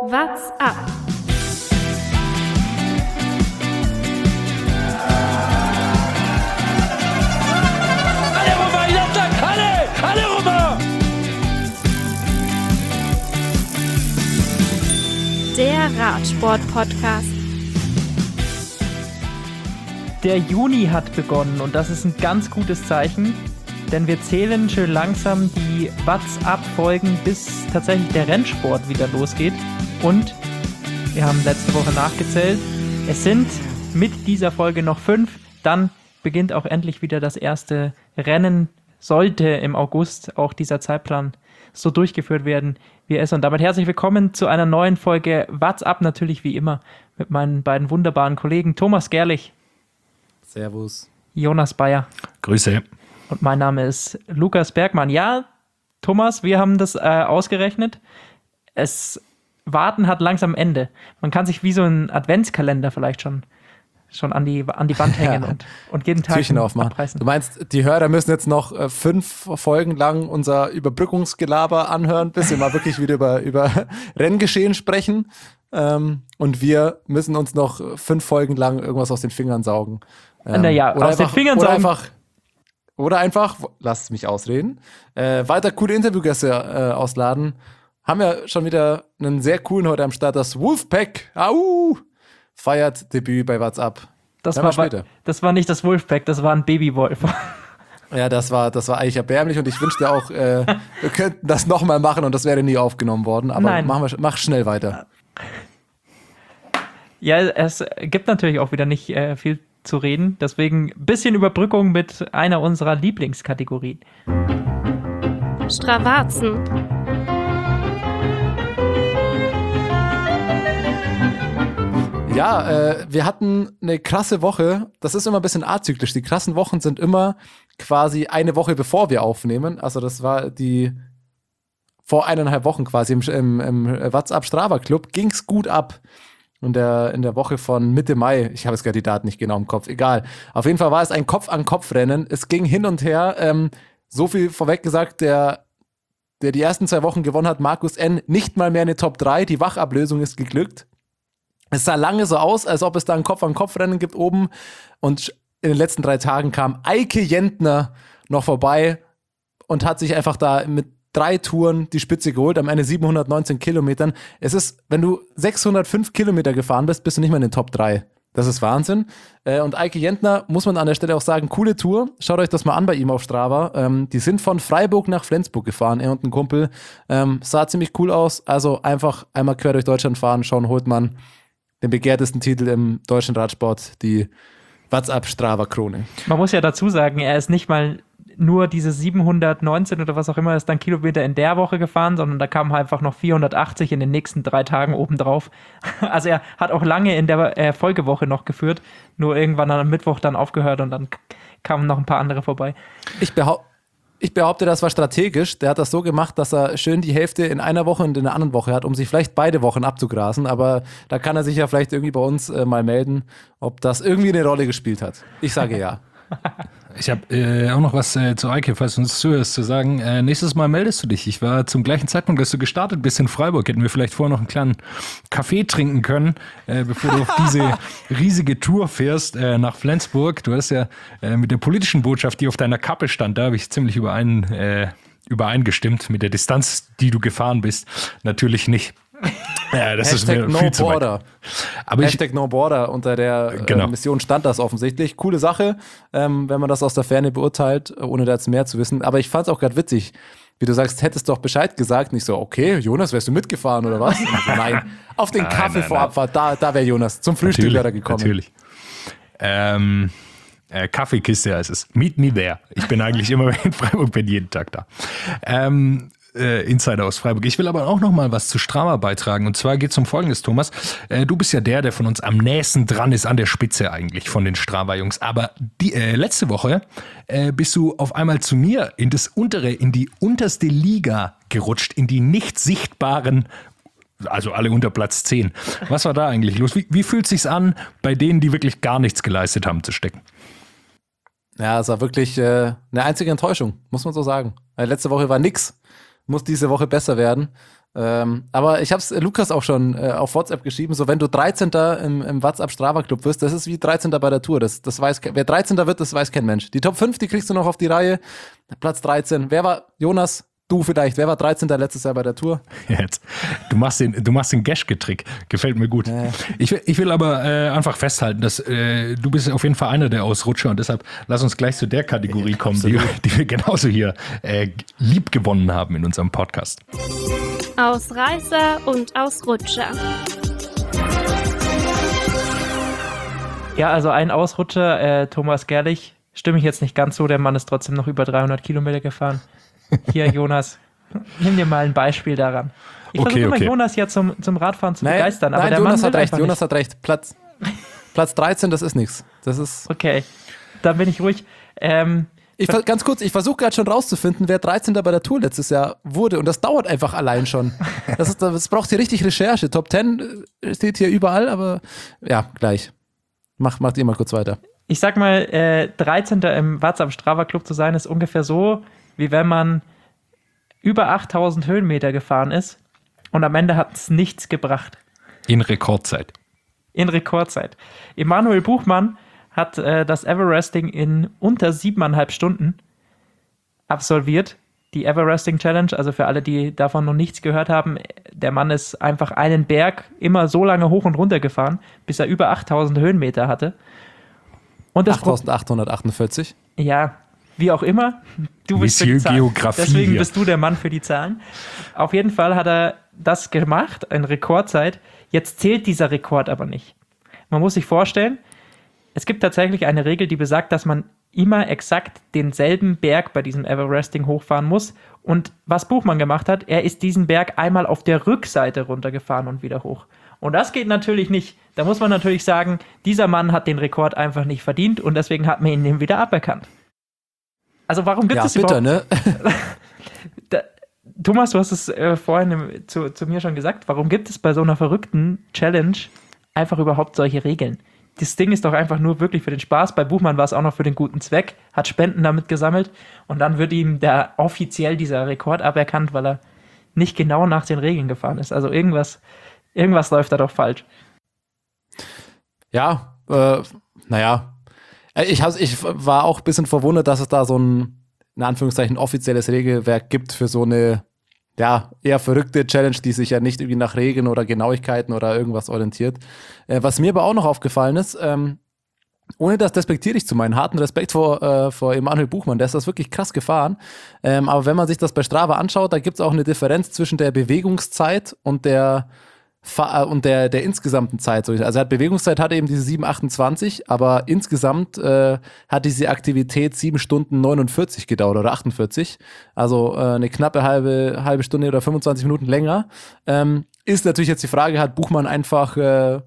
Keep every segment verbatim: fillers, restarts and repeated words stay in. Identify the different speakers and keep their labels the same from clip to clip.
Speaker 1: What's up?
Speaker 2: Alle rüber, Jatzak, alle! Alle rüber!
Speaker 1: Der Radsport-Podcast.
Speaker 3: Der Juni hat begonnen und das ist ein ganz gutes Zeichen, denn wir zählen schön langsam die What's-up-Folgen, bis tatsächlich der Rennsport wieder losgeht. Und wir haben letzte Woche nachgezählt, es sind mit dieser Folge noch fünf, dann beginnt auch endlich wieder das erste Rennen, sollte im August auch dieser Zeitplan so durchgeführt werden, wie er ist. Und damit herzlich willkommen zu einer neuen Folge What's Up, natürlich wie immer mit meinen beiden wunderbaren Kollegen Thomas Gerlich.
Speaker 4: Servus.
Speaker 3: Jonas Bayer.
Speaker 5: Grüße.
Speaker 3: Und mein Name ist Lukas Bergmann. Ja, Thomas, wir haben das äh, ausgerechnet. Es Warten hat langsam Ende. Man kann sich wie so ein Adventskalender vielleicht schon, schon an, die, an die Wand hängen
Speaker 4: ja.
Speaker 3: und, und jeden Tag
Speaker 4: Türchen aufmachen.
Speaker 3: abreißen.
Speaker 4: Du meinst, die Hörer müssen jetzt noch äh, fünf Folgen lang unser Überbrückungsgelaber anhören, bis wir mal wirklich wieder über, über Renngeschehen sprechen. Ähm, und wir müssen uns noch fünf Folgen lang irgendwas aus den Fingern saugen. Ähm,
Speaker 3: naja, aus
Speaker 4: einfach,
Speaker 3: den Fingern
Speaker 4: oder
Speaker 3: saugen.
Speaker 4: Einfach, oder einfach, lass mich ausreden, äh, weiter coole Interviewgäste äh, ausladen. Haben wir schon wieder einen sehr coolen heute am Start. Das Wolfpack, au, feiert Debüt bei What's Up.
Speaker 3: Das
Speaker 4: Hören
Speaker 3: war,
Speaker 4: wir später.
Speaker 3: das war nicht das Wolfpack, das war ein Babywolf.
Speaker 4: Ja, das war, das war eigentlich erbärmlich und ich wünschte auch, äh, wir könnten das nochmal machen und das wäre nie aufgenommen worden. Aber
Speaker 3: Nein.
Speaker 4: Machen wir, mach schnell weiter.
Speaker 3: Ja, es gibt natürlich auch wieder nicht äh, viel zu reden. Deswegen ein bisschen Überbrückung mit einer unserer Lieblingskategorien.
Speaker 1: Stravazen.
Speaker 4: Ja, äh, wir hatten eine krasse Woche. Das ist immer ein bisschen azyklisch. Die krassen Wochen sind immer quasi eine Woche bevor wir aufnehmen. Also das war die vor eineinhalb Wochen quasi im, im, im WhatsApp Strava Club. Ging's gut ab. In der, in der Woche von Mitte Mai, ich habe jetzt gerade die Daten nicht genau im Kopf, egal. Auf jeden Fall war es ein Kopf-an-Kopf-Rennen. Es ging hin und her. Ähm, so viel vorweg gesagt, der, der die ersten zwei Wochen gewonnen hat, Markus N., nicht mal mehr eine Top drei. Die Wachablösung ist geglückt. Es sah lange so aus, als ob es da ein Kopf-an-Kopf-Rennen gibt oben. Und in den letzten drei Tagen kam Eike Jentner noch vorbei und hat sich einfach da mit drei Touren die Spitze geholt, am Ende siebenhundertneunzehn Kilometern. Es ist, wenn du sechshundertfünf Kilometer gefahren bist, bist du nicht mehr in den Top drei. Das ist Wahnsinn. Und Eike Jentner, muss man an der Stelle auch sagen, coole Tour. Schaut euch das mal an bei ihm auf Strava. Ähm, die sind von Freiburg nach Flensburg gefahren, er und ein Kumpel. Ähm, sah ziemlich cool aus. Also einfach einmal quer durch Deutschland fahren, schauen, holt man den begehrtesten Titel im deutschen Radsport, die WhatsApp Strava Krone.
Speaker 3: Man muss ja dazu sagen, er ist nicht mal nur diese siebenhundertneunzehn oder was auch immer ist dann Kilometer in der Woche gefahren, sondern da kamen einfach noch vierhundertachtzig in den nächsten drei Tagen obendrauf. Also er hat auch lange in der äh, Folgewoche noch geführt, nur irgendwann am Mittwoch dann aufgehört und dann kamen noch ein paar andere vorbei.
Speaker 4: Ich behaupte, Ich behaupte, das war strategisch. Der hat das so gemacht, dass er schön die Hälfte in einer Woche und in der anderen Woche hat, um sich vielleicht beide Wochen abzugrasen. Aber da kann er sich ja vielleicht irgendwie bei uns äh, mal melden, ob das irgendwie eine Rolle gespielt hat. Ich sage ja.
Speaker 5: Ich habe äh, auch noch was äh, zu Eike, falls du uns zuhörst, zu sagen. Äh, nächstes Mal meldest du dich. Ich war zum gleichen Zeitpunkt, als du gestartet bist in Freiburg. Hätten wir vielleicht vorher noch einen kleinen Kaffee trinken können, äh, bevor du auf diese riesige Tour fährst äh, nach Flensburg. Du hast ja äh, mit der politischen Botschaft, die auf deiner Kappe stand, da habe ich ziemlich überein, äh, übereingestimmt. Mit der Distanz, die du gefahren bist, natürlich nicht. Ja, das
Speaker 4: Hashtag
Speaker 5: ist mir
Speaker 4: no
Speaker 5: viel zu
Speaker 4: border.
Speaker 5: weit. Aber ich,
Speaker 4: Hashtag no border unter der äh,
Speaker 5: Genau.
Speaker 4: Mission stand das offensichtlich. Coole Sache, ähm, wenn man das aus der Ferne beurteilt, ohne da jetzt mehr zu wissen. Aber ich fand es auch gerade witzig, wie du sagst, hättest doch Bescheid gesagt. Nicht so, okay, Jonas, wärst du mitgefahren oder was? Und so, nein, auf den
Speaker 5: Nein,
Speaker 4: Kaffee
Speaker 5: nein,
Speaker 4: vor
Speaker 5: nein.
Speaker 4: Abfahrt, da, da wäre Jonas. Zum Frühstück
Speaker 5: natürlich,
Speaker 4: wäre er gekommen.
Speaker 5: Natürlich. Ähm, äh, Kaffeekiste heißt es. Meet me there. Ich bin eigentlich immer in Freiburg, bin jeden Tag da. Ähm, äh, Insider aus Freiburg. Ich will aber auch noch mal was zu Strava beitragen. Und zwar geht es um Folgendes, Thomas. Äh, du bist ja der, der von uns am nächsten dran ist, an der Spitze eigentlich von den Strava-Jungs. Aber die, äh, letzte Woche äh, bist du auf einmal zu mir in das untere, in die unterste Liga gerutscht, in die nicht sichtbaren, also alle unter Platz zehn. Was war da eigentlich los? Wie, wie fühlt es sich an, bei denen, die wirklich gar nichts geleistet haben, zu stecken?
Speaker 4: Ja, es war wirklich äh, eine einzige Enttäuschung, muss man so sagen. Weil letzte Woche war nix, muss diese Woche besser werden. Ähm, aber ich habe es Lukas auch schon äh, auf WhatsApp geschrieben, so wenn du dreizehnter im, im WhatsApp Strava Club wirst, das ist wie dreizehnter bei der Tour. Das, das weiß, wer dreizehnter wird, das weiß kein Mensch. Die Top fünf, die kriegst du noch auf die Reihe. Platz dreizehn. Wer war, Jonas, du vielleicht, wer war dreizehnter letztes Jahr bei der Tour?
Speaker 5: Jetzt. Du machst den, du machst den Geschke-Trick. Gefällt mir gut. Äh. Ich, will, ich will aber äh, einfach festhalten, dass äh, du bist auf jeden Fall einer der Ausrutscher und deshalb lass uns gleich zu der Kategorie kommen, die, die wir genauso hier äh, lieb gewonnen haben in unserem Podcast.
Speaker 1: Ausreißer und Ausrutscher.
Speaker 3: Ja, also ein Ausrutscher, äh, Thomas Gerlich, stimme ich jetzt nicht ganz so, der Mann ist trotzdem noch über dreihundert Kilometer gefahren. Hier, Jonas, nimm dir mal ein Beispiel daran. Ich
Speaker 5: okay,
Speaker 3: versuche immer
Speaker 5: okay.
Speaker 3: Jonas ja zum, zum Radfahren zu
Speaker 4: nein,
Speaker 3: begeistern, aber
Speaker 4: nein,
Speaker 3: der
Speaker 4: Jonas
Speaker 3: Mann
Speaker 4: hat recht,
Speaker 3: einfach
Speaker 4: Jonas
Speaker 3: nicht.
Speaker 4: hat recht. Platz, Platz dreizehn, das ist nichts. Das ist.
Speaker 3: Okay, dann bin ich ruhig. Ähm,
Speaker 4: Ich, ganz kurz, ich versuche gerade schon rauszufinden, wer dreizehnter bei der Tour letztes Jahr wurde. Und das dauert einfach allein schon. Das, ist, das braucht hier richtig Recherche. Top zehn steht hier überall, aber ja, gleich. Mach, macht ihr mal kurz weiter.
Speaker 3: Ich sag mal, äh, dreizehnter im WhatsApp Strava Club zu sein, ist ungefähr so, wie wenn man über achttausend Höhenmeter gefahren ist und am Ende hat es nichts gebracht.
Speaker 5: In Rekordzeit.
Speaker 3: In Rekordzeit. Emanuel Buchmann hat äh, das Everesting in unter siebeneinhalb Stunden absolviert. Die Everesting Challenge, also für alle, die davon noch nichts gehört haben, der Mann ist einfach einen Berg immer so lange hoch und runter gefahren, bis er über achttausend Höhenmeter hatte. Und das
Speaker 4: achttausendachthundertachtundvierzig.
Speaker 3: Ja, wie auch immer. Du bist für die
Speaker 5: Monsieur
Speaker 3: Zahlen.
Speaker 5: Geografie
Speaker 3: Deswegen
Speaker 5: hier.
Speaker 3: bist du der Mann für die Zahlen. Auf jeden Fall hat er das gemacht, eine Rekordzeit. Jetzt zählt dieser Rekord aber nicht. Man muss sich vorstellen, es gibt tatsächlich eine Regel, die besagt, dass man immer exakt denselben Berg bei diesem Everesting hochfahren muss. Und was Buchmann gemacht hat, er ist diesen Berg einmal auf der Rückseite runtergefahren und wieder hoch. Und das geht natürlich nicht. Da muss man natürlich sagen, dieser Mann hat den Rekord einfach nicht verdient und deswegen hat man ihn ihm wieder aberkannt. Also warum gibt
Speaker 4: Ja,
Speaker 3: es
Speaker 4: bitter,
Speaker 3: überhaupt...
Speaker 4: ne?
Speaker 3: da, Thomas, du hast es äh, vorhin im, zu, zu mir schon gesagt, warum gibt es bei so einer verrückten Challenge einfach überhaupt solche Regeln? Das Ding ist doch einfach nur wirklich für den Spaß. Bei Buchmann war es auch noch für den guten Zweck, hat Spenden damit gesammelt und dann wird ihm der offiziell dieser Rekord aberkannt, weil er nicht genau nach den Regeln gefahren ist. Also irgendwas, irgendwas läuft da doch falsch.
Speaker 4: Ja, äh, naja. Ich, hab, ich war auch ein bisschen verwundert, dass es da so ein, in Anführungszeichen, offizielles Regelwerk gibt für so eine, ja, eher verrückte Challenge, die sich ja nicht irgendwie nach Regeln oder Genauigkeiten oder irgendwas orientiert. Äh, was mir aber auch noch aufgefallen ist, ähm, ohne das despektierlich zu meinen, harten Respekt vor, äh, vor Emanuel Buchmann, der ist das wirklich krass gefahren. Ähm, aber wenn man sich das bei Strava anschaut, da gibt es auch eine Differenz zwischen der Bewegungszeit und der und der, der insgesamten Zeit. Also er hat Bewegungszeit hatte eben diese sieben achtundzwanzig, aber insgesamt äh, hat diese Aktivität sieben Stunden neunundvierzig gedauert oder achtundvierzig. Also äh, eine knappe halbe, halbe Stunde oder fünfundzwanzig Minuten länger. Ähm, ist natürlich jetzt die Frage, hat Buchmann einfach äh,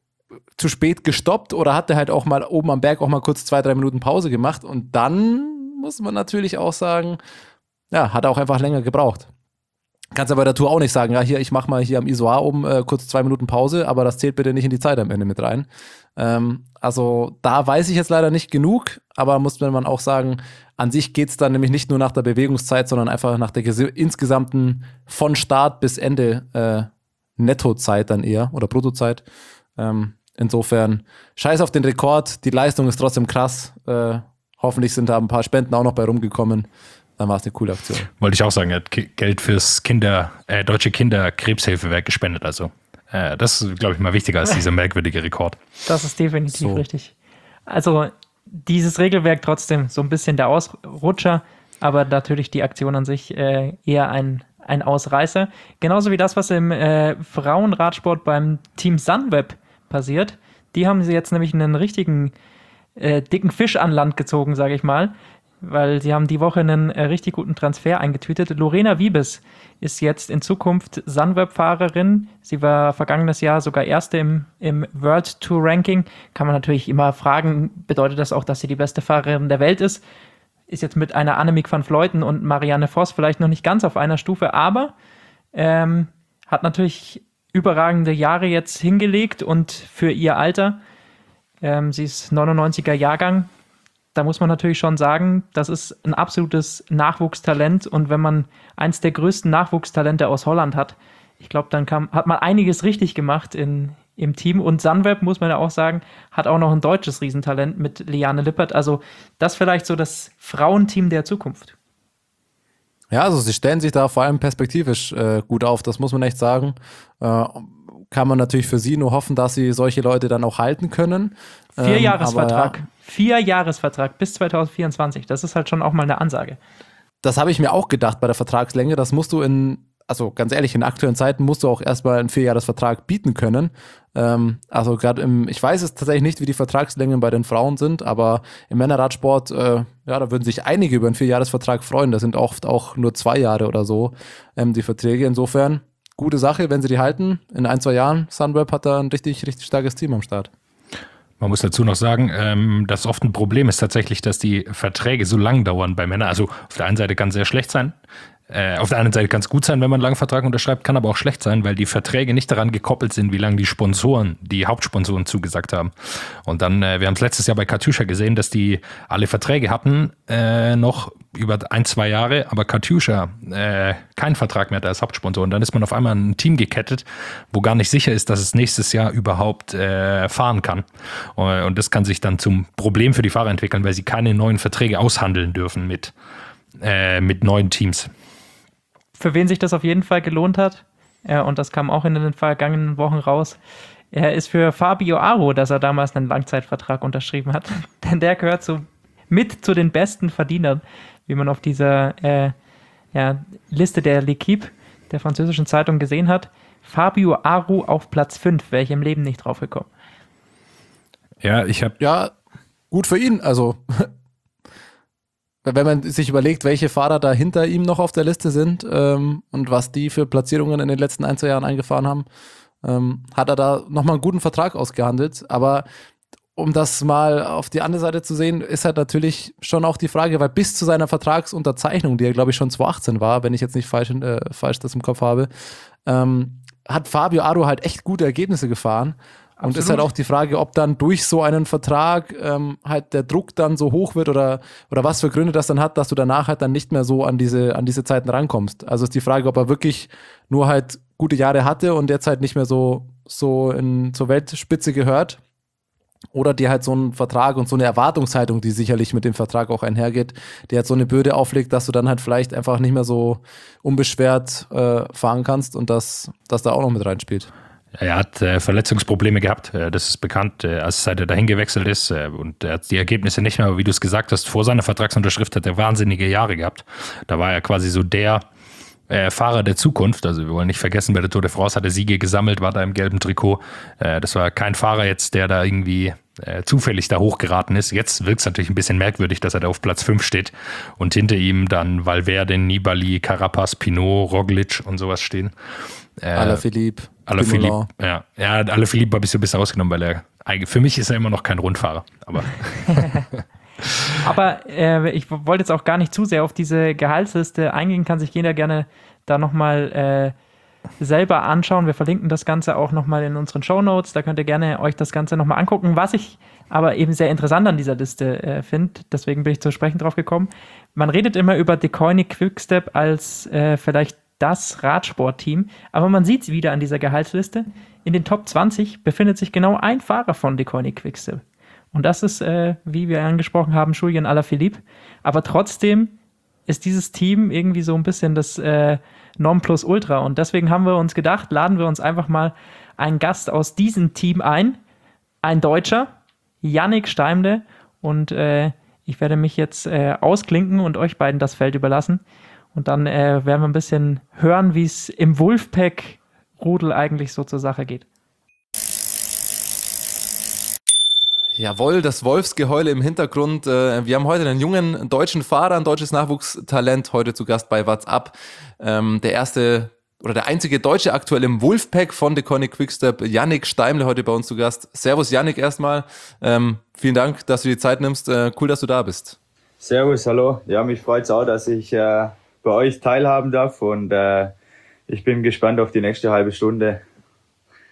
Speaker 4: zu spät gestoppt oder hat er halt auch mal oben am Berg auch mal kurz zwei, drei Minuten Pause gemacht und dann muss man natürlich auch sagen, ja, hat er auch einfach länger gebraucht. Kannst aber bei der Tour auch nicht sagen, ja, hier, ich mach mal hier am Isoar oben äh, kurz zwei Minuten Pause, aber das zählt bitte nicht in die Zeit am Ende mit rein. Ähm, also da weiß ich jetzt leider nicht genug, aber muss man auch sagen, an sich geht's dann nämlich nicht nur nach der Bewegungszeit, sondern einfach nach der ges- insgesamten von Start bis Ende äh, Nettozeit dann eher oder Bruttozeit. Ähm, insofern, scheiß auf den Rekord, die Leistung ist trotzdem krass. Äh, hoffentlich sind da ein paar Spenden auch noch bei rumgekommen. Dann war es eine coole Aktion.
Speaker 5: Wollte ich auch sagen, er hat Ki- Geld fürs Kinder, äh, Deutsche Kinderkrebshilfewerk gespendet. Also äh, das ist, glaube ich, mal wichtiger als dieser merkwürdige Rekord.
Speaker 3: Das ist definitiv
Speaker 4: So.
Speaker 3: richtig. Also dieses Regelwerk trotzdem so ein bisschen der Ausrutscher, aber natürlich die Aktion an sich äh, eher ein, ein Ausreißer. Genauso wie das, was im äh, Frauenradsport beim Team Sunweb passiert. Die haben sie jetzt nämlich einen richtigen äh, dicken Fisch an Land gezogen, sage ich mal. Weil sie haben die Woche einen äh, richtig guten Transfer eingetütet. Lorena Wiebes ist jetzt in Zukunft Sunweb-Fahrerin. Sie war vergangenes Jahr sogar Erste im, im World Tour Ranking. Kann man natürlich immer fragen, bedeutet das auch, dass sie die beste Fahrerin der Welt ist? Ist jetzt mit einer Annemiek van Vleuten und Marianne Vos vielleicht noch nicht ganz auf einer Stufe, aber ähm, hat natürlich überragende Jahre jetzt hingelegt und für ihr Alter, ähm, sie ist neunundneunziger Jahrgang, da muss man natürlich schon sagen, das ist ein absolutes Nachwuchstalent und wenn man eins der größten Nachwuchstalente aus Holland hat, Ich glaube, dann kam, hat man einiges richtig gemacht in, im Team. Und Sunweb, muss man ja auch sagen, hat auch noch ein deutsches Riesentalent mit Liane Lippert. Also das vielleicht so das Frauenteam der Zukunft.
Speaker 4: Ja, also sie stellen sich da vor allem perspektivisch äh, gut auf, das muss man echt sagen. Äh, kann man natürlich für sie nur hoffen, dass sie solche Leute dann auch halten können.
Speaker 3: Vierjahresvertrag.
Speaker 4: Ähm, ja.
Speaker 3: Vierjahresvertrag bis zwanzig vierundzwanzig. Das ist halt schon auch mal eine Ansage.
Speaker 4: Das habe ich mir auch gedacht bei der Vertragslänge. Das musst du in, also ganz ehrlich, in aktuellen Zeiten musst du auch erstmal einen Vierjahresvertrag bieten können. Ähm, also gerade im, ich weiß es tatsächlich nicht, wie die Vertragslängen bei den Frauen sind, aber im Männerradsport, äh, ja, da würden sich einige über einen Vierjahresvertrag freuen. Das sind oft auch nur zwei Jahre oder so, ähm, die Verträge. Insofern, gute Sache, wenn sie die halten. In ein, zwei Jahren, Sunweb hat da ein richtig, richtig starkes Team am Start.
Speaker 5: Man muss dazu noch sagen, ähm, dass oft ein Problem ist tatsächlich, dass die Verträge so lang dauern bei Männern. Also auf der einen Seite kann es sehr schlecht sein. Äh, auf der anderen Seite kann es gut sein, wenn man einen langen Vertrag unterschreibt, kann aber auch schlecht sein, weil die Verträge nicht daran gekoppelt sind, wie lange die Sponsoren, die Hauptsponsoren zugesagt haben. Und dann, äh, wir haben es letztes Jahr bei Katusha gesehen, dass die alle Verträge hatten, äh, noch über ein, zwei Jahre, aber Katusha äh, keinen Vertrag mehr hat als Hauptsponsor. Und dann ist man auf einmal ein Team gekettet, wo gar nicht sicher ist, dass es nächstes Jahr überhaupt äh, fahren kann. Und das kann sich dann zum Problem für die Fahrer entwickeln, weil sie keine neuen Verträge aushandeln dürfen mit, äh, mit neuen Teams.
Speaker 3: Für wen sich das auf jeden Fall gelohnt hat, ja, und das kam auch in den vergangenen Wochen raus, er ist für Fabio Aru, dass er damals einen Langzeitvertrag unterschrieben hat. Denn der gehört so mit zu den besten Verdienern, wie man auf dieser äh, ja, Liste der L'Equipe, der französischen Zeitung, gesehen hat. Fabio Aru auf Platz fünf, wäre ich im Leben nicht drauf gekommen.
Speaker 5: Ja, ich habe...
Speaker 4: Ja, gut für ihn, also... Wenn man sich überlegt, welche Fahrer da hinter ihm noch auf der Liste sind ähm, und was die für Platzierungen in den letzten ein, zwei Jahren eingefahren haben, ähm, hat er da nochmal einen guten Vertrag ausgehandelt. Aber um das mal auf die andere Seite zu sehen, ist halt natürlich schon auch die Frage, weil bis zu seiner Vertragsunterzeichnung, die ja glaube ich schon zwanzig achtzehn war, wenn ich jetzt nicht falsch, äh, falsch das im Kopf habe, ähm, hat Fabio Aru halt echt gute Ergebnisse gefahren. Und
Speaker 3: Absolut.
Speaker 4: ist halt auch die Frage, ob dann durch so einen Vertrag ähm, halt der Druck dann so hoch wird oder, oder was für Gründe das dann hat, dass du danach halt dann nicht mehr so an diese, an diese Zeiten rankommst. Also ist die Frage, ob er wirklich nur halt gute Jahre hatte und jetzt halt nicht mehr so, so in, zur Weltspitze gehört. Oder dir halt so einen Vertrag und so eine Erwartungshaltung, die sicherlich mit dem Vertrag auch einhergeht, die halt so eine Bürde auflegt, dass du dann halt vielleicht einfach nicht mehr so unbeschwert äh, fahren kannst und das, das da auch noch mit reinspielt.
Speaker 5: Er hat äh, Verletzungsprobleme gehabt, äh, das ist bekannt, äh, als seit er dahin gewechselt ist äh, und er hat die Ergebnisse nicht mehr, aber wie du es gesagt hast, vor seiner Vertragsunterschrift hat er wahnsinnige Jahre gehabt. Da war er quasi so der äh, Fahrer der Zukunft, also wir wollen nicht vergessen, bei der Tour de France hat er Siege gesammelt, war da im gelben Trikot. Äh, das war kein Fahrer jetzt, der da irgendwie äh, zufällig da hochgeraten ist. Jetzt wirkt es natürlich ein bisschen merkwürdig, dass er da auf Platz fünf steht und hinter ihm dann Valverde, Nibali, Carapaz, Pinot, Roglic und sowas stehen. Äh,
Speaker 4: Alaphilippe.
Speaker 5: Alaphilippe, ja. Ja, Alaphilippe habe ich so ein bisschen ausgenommen, weil er, für mich ist er immer noch kein Rundfahrer. Aber,
Speaker 3: aber äh, ich wollte jetzt auch gar nicht zu sehr auf diese Gehaltsliste eingehen, kann sich jeder gerne da nochmal äh, selber anschauen. Wir verlinken das Ganze auch nochmal in unseren Shownotes, da könnt ihr gerne euch das Ganze nochmal angucken. Was ich aber eben sehr interessant an dieser Liste äh, finde, deswegen bin ich zu sprechen drauf gekommen, man redet immer über Deceuninck Quickstep als äh, vielleicht das Radsportteam, aber man sieht es wieder an dieser Gehaltsliste. In den Top zwanzig befindet sich genau ein Fahrer von Deceuninck Quickstep. Und das ist, äh, wie wir angesprochen haben, Julian Alaphilippe. Aber trotzdem ist dieses Team irgendwie so ein bisschen das äh, Nonplusultra. Und deswegen haben wir uns gedacht, laden wir uns einfach mal einen Gast aus diesem Team ein. Ein Deutscher, Yannick Steimle. Und äh, ich werde mich jetzt äh, ausklinken und euch beiden das Feld überlassen. Und dann äh, werden wir ein bisschen hören, wie es im Wolfpack-Rudel eigentlich so zur Sache geht.
Speaker 4: Jawohl, das Wolfsgeheule im Hintergrund. Wir haben heute einen jungen deutschen Fahrer, ein deutsches Nachwuchstalent, heute zu Gast bei What's Up. Der erste oder der einzige Deutsche aktuell im Wolfpack von Deceuninck Quickstep, Yannick Steimle, heute bei uns zu Gast. Servus Yannick erstmal. Ähm, vielen Dank, dass du die Zeit nimmst. Äh, cool, dass du da bist.
Speaker 6: Servus, hallo. Ja, mich freut es auch, dass ich äh, bei euch teilhaben darf und äh, ich bin gespannt auf die nächste halbe Stunde.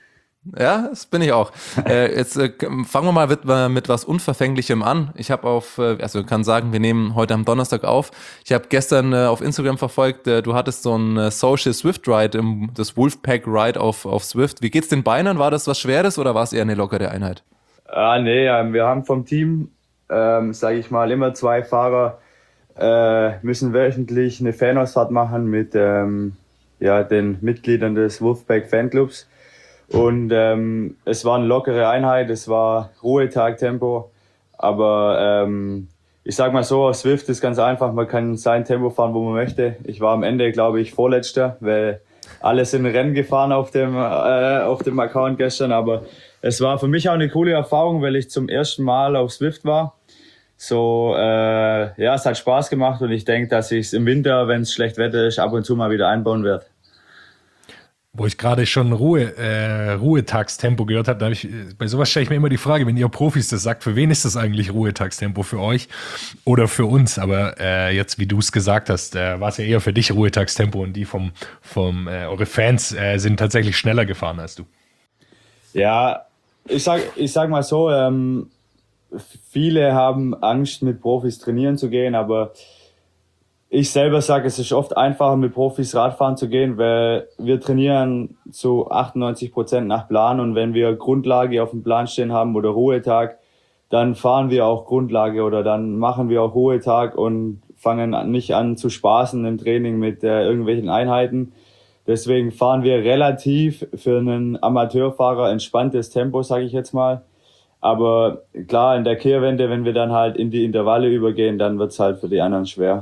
Speaker 4: Ja, das bin ich auch. äh, jetzt äh, fangen wir mal mit, äh, mit was Unverfänglichem an. Ich habe auf, äh, also kann sagen, wir nehmen heute am Donnerstag auf. Ich habe gestern äh, auf Instagram verfolgt, äh, du hattest so ein äh, Social Swift Ride, im, das Wolfpack Ride auf, auf Swift. Wie geht's den Beinern? War das was Schweres oder war es eher eine lockere Einheit?
Speaker 6: Ah, nee, ähm, wir haben vom Team, ähm, sage ich mal, immer zwei Fahrer, äh, müssen wöchentlich eine Fanausfahrt machen mit ähm, ja, den Mitgliedern des Wolfpack Fanclubs. Und ähm, es war eine lockere Einheit, es war Ruhetag-Tempo, aber ähm, ich sag mal so, auf Swift ist ganz einfach, man kann sein Tempo fahren, wo man möchte. Ich war am Ende, glaube ich, Vorletzter, weil alle sind Rennen gefahren auf dem, äh, auf dem Account gestern, aber es war für mich auch eine coole Erfahrung, weil ich zum ersten Mal auf Swift war. So, äh, ja, es hat Spaß gemacht und ich denke, dass ich es im Winter, wenn es schlecht Wetter ist, ab und zu mal wieder einbauen werde.
Speaker 5: Wo ich gerade schon Ruhe, äh, Ruhetagstempo gehört habe, da hab ich, bei sowas stelle ich mir immer die Frage, wenn ihr Profis das sagt, für wen ist das eigentlich Ruhetagstempo? Für euch oder für uns? Aber äh, jetzt, wie du es gesagt hast, äh, war es ja eher für dich Ruhetagstempo und die vom, vom äh, eure Fans äh, sind tatsächlich schneller gefahren als du.
Speaker 6: Ja, ich sag, ich sag mal so, ähm, viele haben Angst, mit Profis trainieren zu gehen, aber ich selber sage, es ist oft einfacher, mit Profis Radfahren zu gehen, weil wir trainieren zu achtundneunzig Prozent nach Plan und wenn wir Grundlage auf dem Plan stehen haben oder Ruhetag, dann fahren wir auch Grundlage oder dann machen wir auch Ruhetag und fangen nicht an zu spaßen im Training mit äh, irgendwelchen Einheiten. Deswegen fahren wir relativ für einen Amateurfahrer entspanntes Tempo, sage ich jetzt mal. Aber klar, in der Kehrwende, wenn wir dann halt in die Intervalle übergehen, dann wird's halt für die anderen schwer.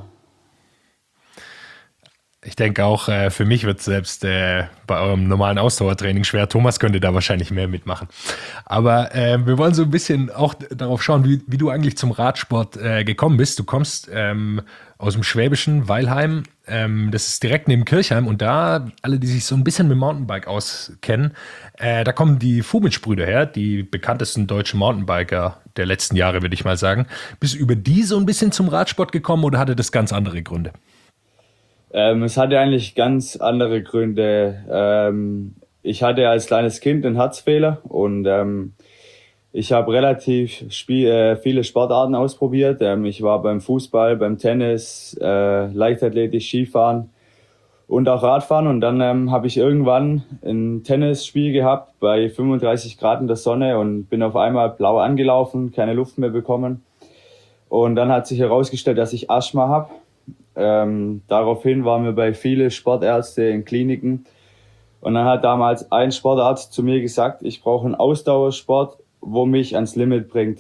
Speaker 5: Ich denke auch, äh, für mich wird es selbst äh, bei eurem normalen Ausdauertraining schwer. Thomas könnte da wahrscheinlich mehr mitmachen. Aber äh, wir wollen so ein bisschen auch darauf schauen, wie, wie du eigentlich zum Radsport äh, gekommen bist. Du kommst ähm, aus dem schwäbischen Weilheim. Ähm, das ist direkt neben Kirchheim. Und da, alle, die sich so ein bisschen mit Mountainbike auskennen, äh, da kommen die Fumitsch-Brüder her, die bekanntesten deutschen Mountainbiker der letzten Jahre, würde ich mal sagen. Bist du über die so ein bisschen zum Radsport gekommen oder hatte das ganz andere Gründe?
Speaker 6: Ähm, es hatte eigentlich ganz andere Gründe. Ähm, ich hatte als kleines Kind einen Herzfehler und ähm, ich habe relativ spiel, äh, viele Sportarten ausprobiert. Ähm, ich war beim Fußball, beim Tennis, äh, Leichtathletik, Skifahren und auch Radfahren. Und dann ähm, habe ich irgendwann ein Tennisspiel gehabt bei fünfunddreißig Grad in der Sonne und bin auf einmal blau angelaufen, keine Luft mehr bekommen. Und dann hat sich herausgestellt, dass ich Asthma habe. Ähm, daraufhin waren wir bei vielen Sportärzte in Kliniken und dann hat damals ein Sportarzt zu mir gesagt, ich brauche einen Ausdauersport, wo mich ans Limit bringt.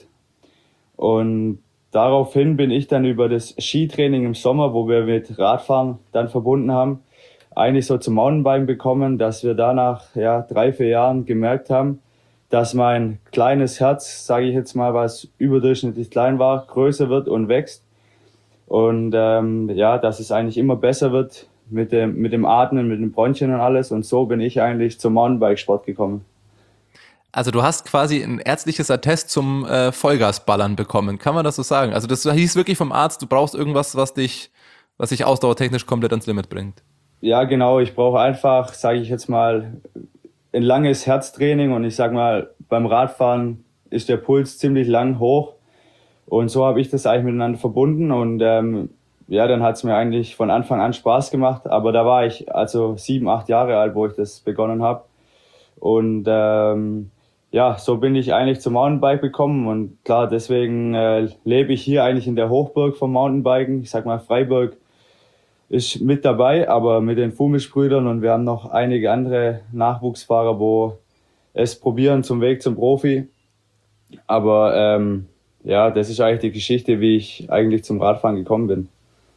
Speaker 6: Und daraufhin bin ich dann über das Skitraining im Sommer, wo wir mit Radfahren dann verbunden haben, eigentlich so zum Mountainbiken bekommen, dass wir danach ja drei, vier Jahren gemerkt haben, dass mein kleines Herz, sage ich jetzt mal, was überdurchschnittlich klein war, größer wird und wächst. Und ähm, ja, dass es eigentlich immer besser wird mit dem, mit dem Atmen, mit den Bronchien und alles. Und so bin ich eigentlich zum Mountainbike-Sport gekommen.
Speaker 4: Also du hast quasi ein ärztliches Attest zum äh, Vollgasballern bekommen. Kann man das so sagen? Also das hieß wirklich vom Arzt, du brauchst irgendwas, was dich, was dich ausdauertechnisch komplett ans Limit bringt.
Speaker 6: Ja, genau. Ich brauche einfach, sage ich jetzt mal, ein langes Herztraining. Und ich sag mal, beim Radfahren ist der Puls ziemlich lang hoch. Und so habe ich das eigentlich miteinander verbunden und ähm, ja, dann hat es mir eigentlich von Anfang an Spaß gemacht. Aber da war ich also sieben, acht Jahre alt, wo ich das begonnen habe. Und ähm, ja, so bin ich eigentlich zum Mountainbike gekommen. Und klar, deswegen äh, lebe ich hier eigentlich in der Hochburg vom Mountainbiken. Ich sag mal, Freiburg ist mit dabei, aber mit den Fumitsch-Brüdern und wir haben noch einige andere Nachwuchsfahrer, wo es probieren zum Weg zum Profi. Aber ähm, ja, das ist eigentlich die Geschichte, wie ich eigentlich zum Radfahren gekommen bin.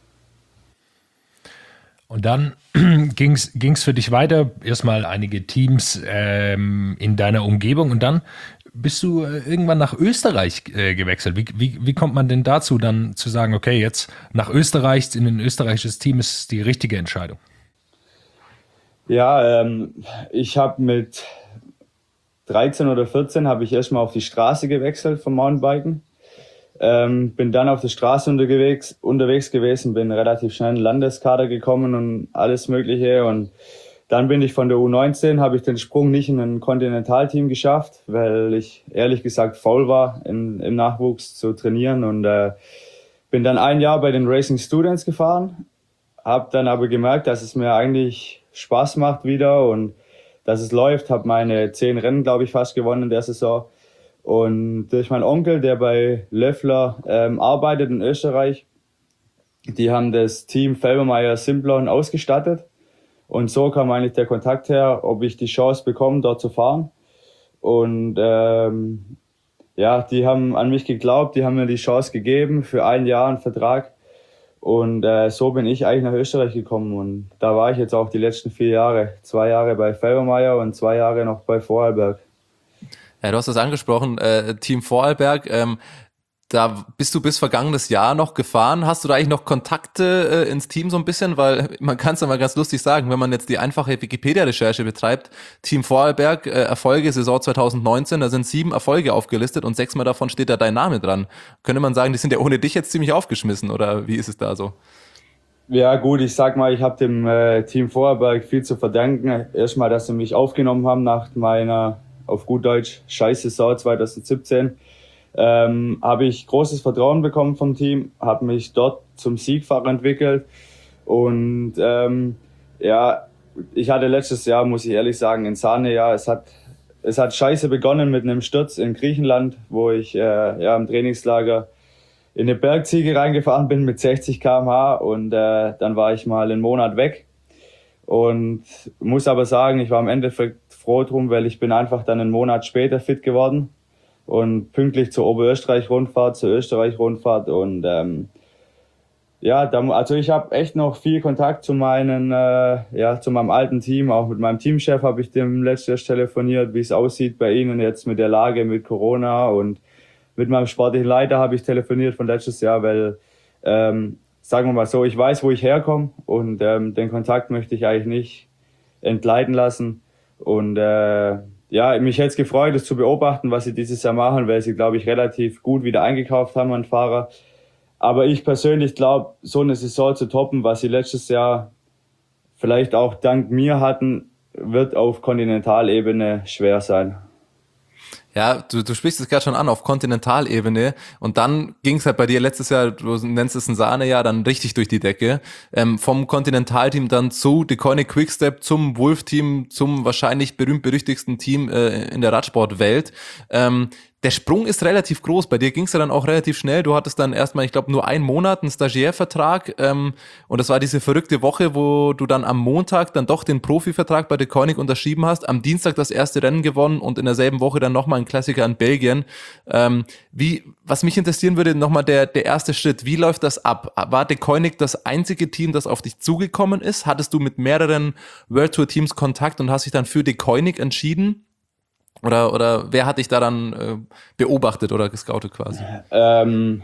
Speaker 5: Und dann ging es für dich weiter, erstmal einige Teams ähm, in deiner Umgebung und dann bist du äh, irgendwann nach Österreich äh, gewechselt. Wie, wie, wie kommt man denn dazu, dann zu sagen, okay, jetzt nach Österreich, in ein österreichisches Team ist die richtige Entscheidung?
Speaker 6: Ja, ähm, ich habe mit dreizehn oder vierzehn habe ich erstmal auf die Straße gewechselt vom Mountainbiken. Ähm, bin dann auf der Straße unterwegs, unterwegs gewesen, bin relativ schnell in den Landeskader gekommen und alles Mögliche. Und Dann bin ich von der U neunzehn, habe ich den Sprung nicht in ein Kontinentalteam geschafft, weil ich ehrlich gesagt faul war, in, im Nachwuchs zu trainieren und äh, bin dann ein Jahr bei den Racing Students gefahren, habe dann aber gemerkt, dass es mir eigentlich Spaß macht wieder und dass es läuft, habe meine zehn Rennen, glaube ich, fast gewonnen in der Saison. Und durch meinen Onkel, der bei Löffler ähm, arbeitet in Österreich, die haben das Team Felbermayr Simplon ausgestattet. Und so kam eigentlich der Kontakt her, ob ich die Chance bekomme, dort zu fahren. Und ähm, ja, die haben an mich geglaubt, die haben mir die Chance gegeben für ein Jahr einen Vertrag. Und äh, so bin ich eigentlich nach Österreich gekommen. Und da war ich jetzt auch die letzten vier Jahre. Zwei Jahre bei Felbermayr und zwei Jahre noch bei Vorarlberg.
Speaker 4: Ja, du hast das angesprochen, äh, Team Vorarlberg. Ähm, Da bist du bis vergangenes Jahr noch gefahren. Hast du da eigentlich noch Kontakte äh, ins Team so ein bisschen? Weil man kann es ja mal ganz lustig sagen, wenn man jetzt die einfache Wikipedia-Recherche betreibt, Team Vorarlberg, äh, Erfolge, Saison zwanzig neunzehn, da sind sieben Erfolge aufgelistet und sechsmal davon steht da dein Name dran. Könnte man sagen, die sind ja ohne dich jetzt ziemlich aufgeschmissen, oder wie ist es da so?
Speaker 6: Ja gut, ich sag mal, ich habe dem äh, Team Vorarlberg viel zu verdanken. Erstmal, dass sie mich aufgenommen haben nach meiner, auf gut Deutsch, Scheiß-Saison zwanzig siebzehn. Ähm, habe ich großes Vertrauen bekommen vom Team, habe mich dort zum Siegfahrer entwickelt und ähm, ja, ich hatte letztes Jahr, muss ich ehrlich sagen, ein Sahnejahr. Es hat, es hat scheiße begonnen mit einem Sturz in Griechenland, wo ich äh, ja im Trainingslager in eine Bergziege reingefahren bin mit sechzig Kilometer pro Stunde und äh, dann war ich mal einen Monat weg und muss aber sagen, ich war am Endeffekt froh drum, weil ich bin einfach dann einen Monat später fit geworden. Und pünktlich zur Oberösterreich-Rundfahrt, zur Österreich-Rundfahrt. Und ähm, ja, da, also ich habe echt noch viel Kontakt zu meinen, äh, ja, zu meinem alten Team. Auch mit meinem Teamchef habe ich dem letztes telefoniert, wie es aussieht bei ihnen jetzt mit der Lage, mit Corona. Und mit meinem sportlichen Leiter habe ich telefoniert von letztes Jahr, weil, ähm, sagen wir mal so, ich weiß, wo ich herkomme. Und ähm, den Kontakt möchte ich eigentlich nicht entgleiten lassen. Und äh, ja, mich hätte es gefreut, das zu beobachten, was sie dieses Jahr machen, weil sie, glaube ich, relativ gut wieder eingekauft haben an Fahrer. Aber ich persönlich glaube, so eine Saison zu toppen, was sie letztes Jahr vielleicht auch dank mir hatten, wird auf Kontinentalebene schwer sein.
Speaker 4: Ja, du, du sprichst es gerade schon an, auf Kontinentalebene und dann ging es halt bei dir letztes Jahr, du nennst es ein Sahnejahr, dann richtig durch die Decke. Ähm, vom Kontinentalteam dann zu Deceuninck Quickstep, zum Wolf-Team, zum wahrscheinlich berühmt-berüchtigsten Team äh, in der Radsportwelt. Ähm, der Sprung ist relativ groß. Bei dir ging es ja dann auch relativ schnell. Du hattest dann erstmal, ich glaube, nur einen Monat einen Stagiairvertrag ähm, und das war diese verrückte Woche, wo du dann am Montag dann doch den Profivertrag bei Deceuninck unterschrieben hast, am Dienstag das erste Rennen gewonnen und in derselben Woche dann nochmal ein Klassiker in Belgien. Ähm, wie, was mich interessieren würde, nochmal der, der erste Schritt. Wie läuft das ab? War Deceuninck das einzige Team, das auf dich zugekommen ist? Hattest du mit mehreren World Tour Teams Kontakt und hast dich dann für Deceuninck entschieden? Oder, oder wer hat dich da dann äh, beobachtet oder gescoutet quasi?
Speaker 6: Ähm,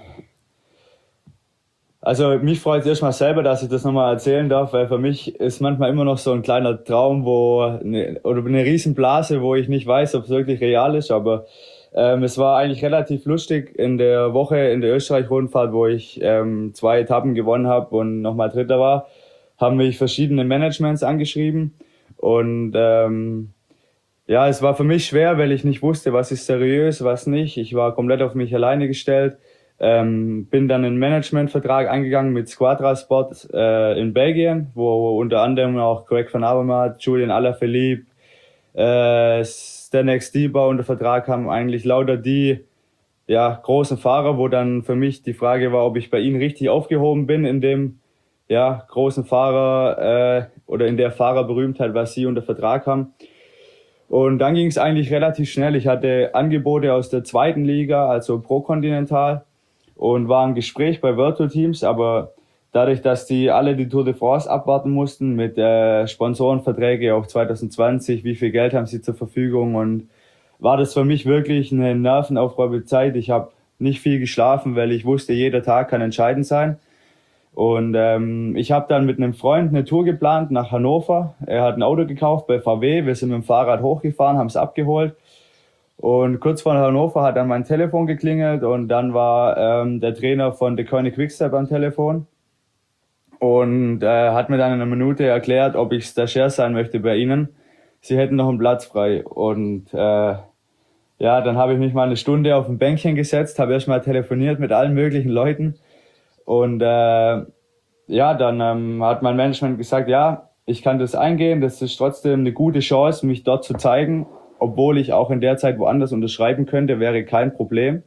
Speaker 6: also mich freut es erstmal selber, dass ich das nochmal erzählen darf, weil für mich ist manchmal immer noch so ein kleiner Traum, wo eine, oder eine Riesenblase, wo ich nicht weiß, ob es wirklich real ist, aber ähm, es war eigentlich relativ lustig in der Woche in der Österreich-Rundfahrt, wo ich ähm, zwei Etappen gewonnen habe und nochmal Dritter war, haben mich verschiedene Managements angeschrieben und ähm, ja, es war für mich schwer, weil ich nicht wusste, was ist seriös, was nicht. Ich war komplett auf mich alleine gestellt. Ähm, bin dann einen Managementvertrag eingegangen mit Squadra Sport äh, in Belgien, wo unter anderem auch Greg van Avermaet, Julian Alaphilippe, äh, Zdeněk Stybar unter Vertrag haben. Eigentlich lauter die ja, großen Fahrer, wo dann für mich die Frage war, ob ich bei ihnen richtig aufgehoben bin in dem ja, großen Fahrer äh, oder in der Fahrerberühmtheit, was sie unter Vertrag haben. Und dann ging es eigentlich relativ schnell. Ich hatte Angebote aus der zweiten Liga, also Pro Continental, und war im Gespräch bei World Tour Teams, aber dadurch, dass die alle die Tour de France abwarten mussten mit äh, Sponsorenverträge auf zwanzig zwanzig, wie viel Geld haben sie zur Verfügung, und war das für mich wirklich eine nervenaufreibende Zeit. Ich habe nicht viel geschlafen, weil ich wusste, jeder Tag kann entscheidend sein. Und ähm, ich habe dann mit einem Freund eine Tour geplant nach Hannover. Er hat ein Auto gekauft bei V W. Wir sind mit dem Fahrrad hochgefahren, haben es abgeholt. Und kurz vor Hannover hat dann mein Telefon geklingelt und dann war ähm, der Trainer von Deceuninck Quickstep am Telefon. und äh, hat mir dann in einer Minute erklärt, ob ich Stagiaire sein möchte bei ihnen. Sie hätten noch einen Platz frei. Und äh, ja, dann habe ich mich mal eine Stunde auf ein Bänkchen gesetzt, habe erstmal telefoniert mit allen möglichen Leuten. Und äh, ja, dann ähm, hat mein Management gesagt, ja, ich kann das eingehen, das ist trotzdem eine gute Chance, mich dort zu zeigen, obwohl ich auch in der Zeit woanders unterschreiben könnte, wäre kein Problem.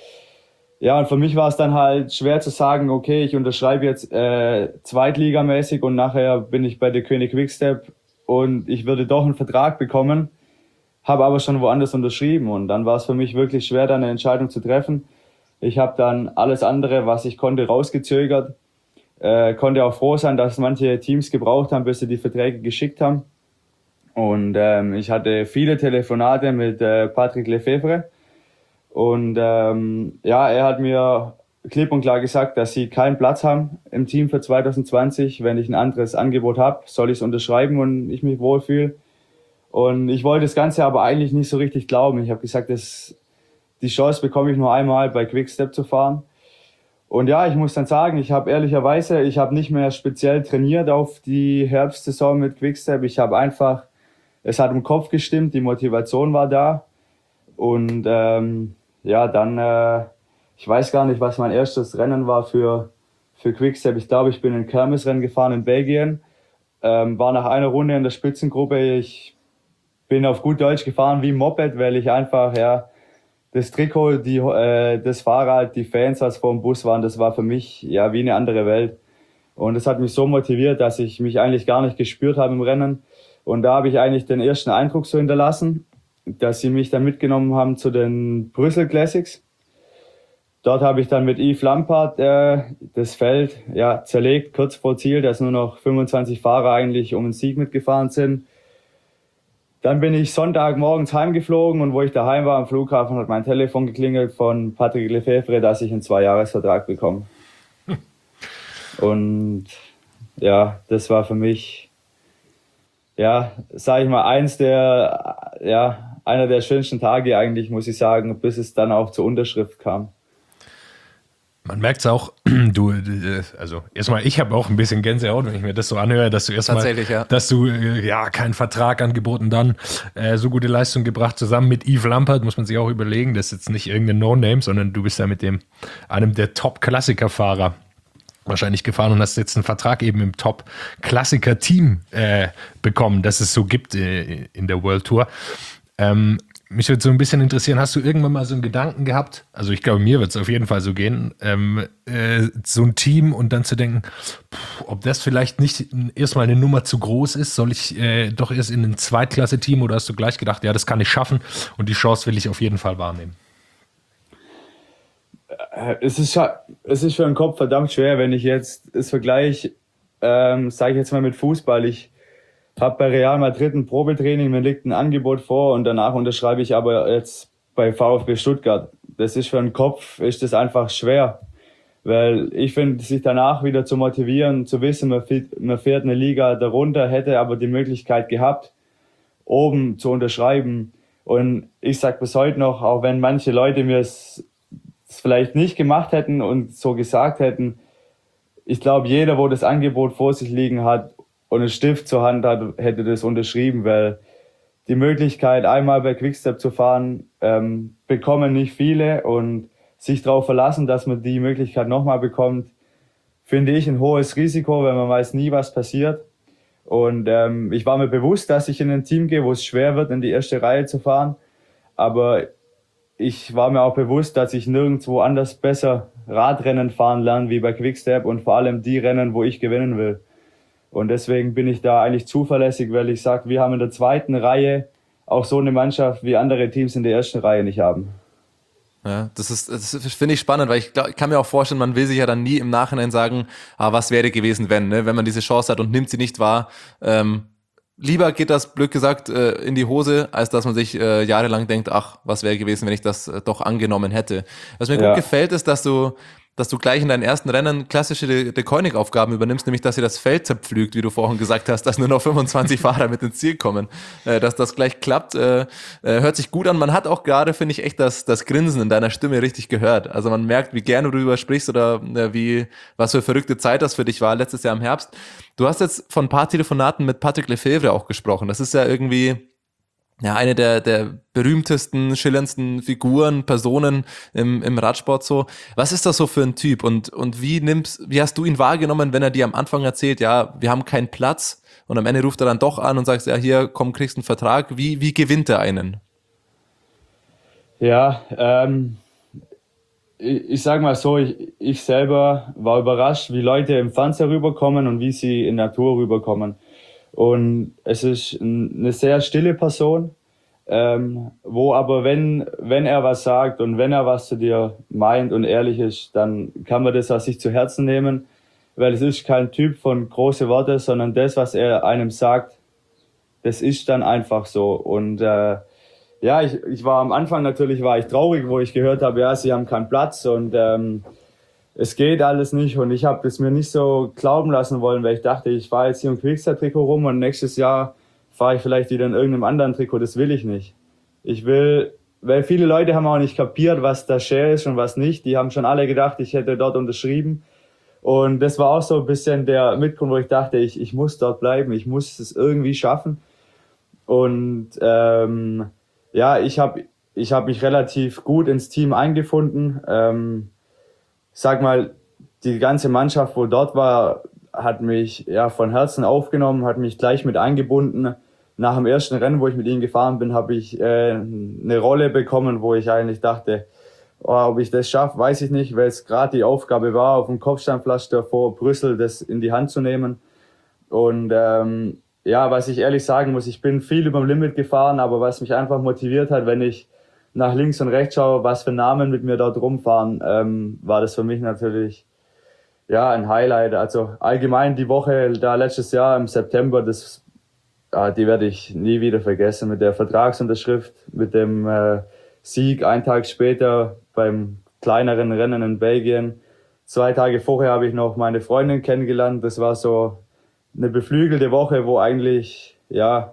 Speaker 6: Ja, und für mich war es dann halt schwer zu sagen, okay, ich unterschreibe jetzt äh, zweitligamäßig und nachher bin ich bei der König Quickstep und ich würde doch einen Vertrag bekommen, habe aber schon woanders unterschrieben. Und dann war es für mich wirklich schwer, da eine Entscheidung zu treffen. Ich habe dann alles andere, was ich konnte, rausgezögert. Äh, konnte auch froh sein, dass manche Teams gebraucht haben, bis sie die Verträge geschickt haben. Und ähm, ich hatte viele Telefonate mit äh, Patrick Lefevre. Und ähm, ja, er hat mir klipp und klar gesagt, dass sie keinen Platz haben im Team für zwanzig zwanzig. Wenn ich ein anderes Angebot habe, soll ich es unterschreiben und ich mich wohlfühle. Und ich wollte das Ganze aber eigentlich nicht so richtig glauben. Ich habe gesagt, das, die Chance bekomme ich nur einmal bei Quickstep zu fahren. Und ja, ich muss dann sagen, ich habe ehrlicherweise, ich habe nicht mehr speziell trainiert auf die Herbstsaison mit Quickstep. Ich habe einfach, es hat im Kopf gestimmt, die Motivation war da. Und ähm, ja, dann, äh, ich weiß gar nicht, was mein erstes Rennen war für, für Quickstep. Ich glaube, ich bin ein Kermisrennen gefahren in Belgien, ähm, war nach einer Runde in der Spitzengruppe. Ich bin auf gut Deutsch gefahren wie ein Moped, weil ich einfach, ja, das Trikot, die, äh, das Fahrrad, die Fans, was vor dem Bus waren, das war für mich ja wie eine andere Welt. Und das hat mich so motiviert, dass ich mich eigentlich gar nicht gespürt habe im Rennen. Und da habe ich eigentlich den ersten Eindruck so hinterlassen, dass sie mich dann mitgenommen haben zu den Brüssel Classics. Dort habe ich dann mit Yves Lampaert äh, das Feld ja, zerlegt, kurz vor Ziel, dass nur noch fünfundzwanzig Fahrer eigentlich um den Sieg mitgefahren sind. Dann bin ich Sonntagmorgens heimgeflogen und wo ich daheim war am Flughafen, hat mein Telefon geklingelt von Patrick Lefevre, dass ich einen Zweijahresvertrag bekomme. Und ja, das war für mich, ja, sage ich mal, eins der, ja, einer der schönsten Tage eigentlich, muss ich sagen, bis es dann auch zur Unterschrift kam.
Speaker 5: Man merkt es auch, du, also erstmal, ich habe auch ein bisschen Gänsehaut, wenn ich mir das so anhöre, dass du erstmal,
Speaker 4: ja.
Speaker 5: dass du, ja, keinen Vertrag angeboten, dann äh, so gute Leistung gebracht, zusammen mit Yves Lampaert, muss man sich auch überlegen, das ist jetzt nicht irgendein No-Name, sondern du bist ja mit dem, einem der Top-Klassiker-Fahrer wahrscheinlich gefahren und hast jetzt einen Vertrag eben im Top-Klassiker-Team äh, bekommen, das es so gibt äh, in der World Tour. Ähm, Mich würde so ein bisschen interessieren, hast du irgendwann mal so einen Gedanken gehabt, also ich glaube, mir wird es auf jeden Fall so gehen, ähm, äh, so ein Team und dann zu denken, pff, ob das vielleicht nicht erstmal eine Nummer zu groß ist, soll ich äh, doch erst in ein Zweitklasse-Team oder hast du gleich gedacht, ja, das kann ich schaffen und die Chance will ich auf jeden Fall wahrnehmen?
Speaker 6: Es ist, es ist für den Kopf verdammt schwer, wenn ich jetzt das vergleiche, ähm, sage ich jetzt mal mit Fußball, ich habe bei Real Madrid ein Probetraining, mir liegt ein Angebot vor und danach unterschreibe ich aber jetzt bei VfB Stuttgart. Das ist für den Kopf, ist das einfach schwer, weil ich finde, sich danach wieder zu motivieren, zu wissen, man fährt, man fährt eine Liga darunter, hätte aber die Möglichkeit gehabt, oben zu unterschreiben. Und ich sag bis heute noch, auch wenn manche Leute mir es vielleicht nicht gemacht hätten und so gesagt hätten, ich glaube, jeder, wo das Angebot vor sich liegen hat, und einen Stift zur Hand hat, hätte das unterschrieben, weil die Möglichkeit, einmal bei Quickstep zu fahren, ähm, bekommen nicht viele und sich darauf verlassen, dass man die Möglichkeit nochmal bekommt, finde ich ein hohes Risiko, weil man weiß nie, was passiert. Und ähm, ich war mir bewusst, dass ich in ein Team gehe, wo es schwer wird, in die erste Reihe zu fahren, aber ich war mir auch bewusst, dass ich nirgendwo anders besser Radrennen fahren lerne wie bei Quickstep und vor allem die Rennen, wo ich gewinnen will. Und deswegen bin ich da eigentlich zuverlässig, weil ich sage, wir haben in der zweiten Reihe auch so eine Mannschaft, wie andere Teams in der ersten Reihe nicht haben.
Speaker 4: Ja, das ist, das finde ich spannend, weil ich, glaub, ich kann mir auch vorstellen, man will sich ja dann nie im Nachhinein sagen, ah, was wäre gewesen, wenn, ne? Wenn man diese Chance hat und nimmt sie nicht wahr. Ähm, lieber geht das, blöd gesagt, äh, in die Hose, als dass man sich äh, jahrelang denkt, ach, was wäre gewesen, wenn ich das äh, doch angenommen hätte. Was mir
Speaker 6: ja.
Speaker 4: gut gefällt, ist, dass du dass du gleich in deinen ersten Rennen klassische De- Deceuninck-Aufgaben übernimmst, nämlich dass ihr das Feld zerpflügt, wie du vorhin gesagt hast, dass nur noch fünfundzwanzig Fahrer mit ins Ziel kommen. Äh, dass das gleich klappt, äh, äh, hört sich gut an. Man hat auch gerade, finde ich, echt das, das Grinsen in deiner Stimme richtig gehört. Also man merkt, wie gerne du darüber sprichst oder äh, wie, was für verrückte Zeit das für dich war letztes Jahr im Herbst. Du hast jetzt von ein paar Telefonaten mit Patrick Lefevre auch gesprochen. Das ist ja irgendwie ja eine der, der berühmtesten, schillerndsten Figuren, Personen im, im Radsport so. Was ist das so für ein Typ und, und wie nimmst, wie hast du ihn wahrgenommen, wenn er dir am Anfang erzählt, ja, wir haben keinen Platz und am Ende ruft er dann doch an und sagt, ja, hier, komm, kriegst einen Vertrag. Wie, wie gewinnt er einen?
Speaker 6: Ja, ähm, ich, ich sag mal so, ich, ich selber war überrascht, wie Leute im Fernseher rüberkommen und wie sie in der Natur rüberkommen. Und es ist eine sehr stille Person, ähm, wo aber wenn, wenn er was sagt und wenn er was zu dir meint und ehrlich ist, dann kann man das auch sich zu Herzen nehmen, weil es ist kein Typ von große Worte, sondern das, was er einem sagt, das ist dann einfach so. Und äh, ja, ich, ich war am Anfang natürlich war ich traurig, wo ich gehört habe, ja, sie haben keinen Platz und ähm, es geht alles nicht und ich habe das mir nicht so glauben lassen wollen, weil ich dachte, ich fahre jetzt hier im Quickstep-Trikot rum und nächstes Jahr fahre ich vielleicht wieder in irgendeinem anderen Trikot. Das will ich nicht. Ich will, weil viele Leute haben auch nicht kapiert, was da Share ist und was nicht. Die haben schon alle gedacht, ich hätte dort unterschrieben. Und das war auch so ein bisschen der Mitgrund, wo ich dachte, ich, ich muss dort bleiben, ich muss es irgendwie schaffen. Und ähm, ja, ich habe ich hab mich relativ gut ins Team eingefunden. Ähm, Ich sag mal, die ganze Mannschaft, wo dort war, hat mich ja von Herzen aufgenommen, hat mich gleich mit eingebunden. Nach dem ersten Rennen, wo ich mit ihnen gefahren bin, habe ich äh, eine Rolle bekommen, wo ich eigentlich dachte, oh, ob ich das schaffe, weiß ich nicht, weil es gerade die Aufgabe war, auf dem Kopfsteinpflaster vor Brüssel das in die Hand zu nehmen. Und ähm, ja, was ich ehrlich sagen muss, ich bin viel über dem Limit gefahren, aber was mich einfach motiviert hat, wenn ich nach links und rechts schaue, was für Namen mit mir dort rumfahren, ähm, war das für mich natürlich ja ein Highlight. Also allgemein die Woche da letztes Jahr im September, das, ja, die werde ich nie wieder vergessen mit der Vertragsunterschrift, mit dem äh, Sieg einen Tag später beim kleineren Rennen in Belgien. Zwei Tage vorher habe ich noch meine Freundin kennengelernt. Das war so eine beflügelte Woche, wo eigentlich ja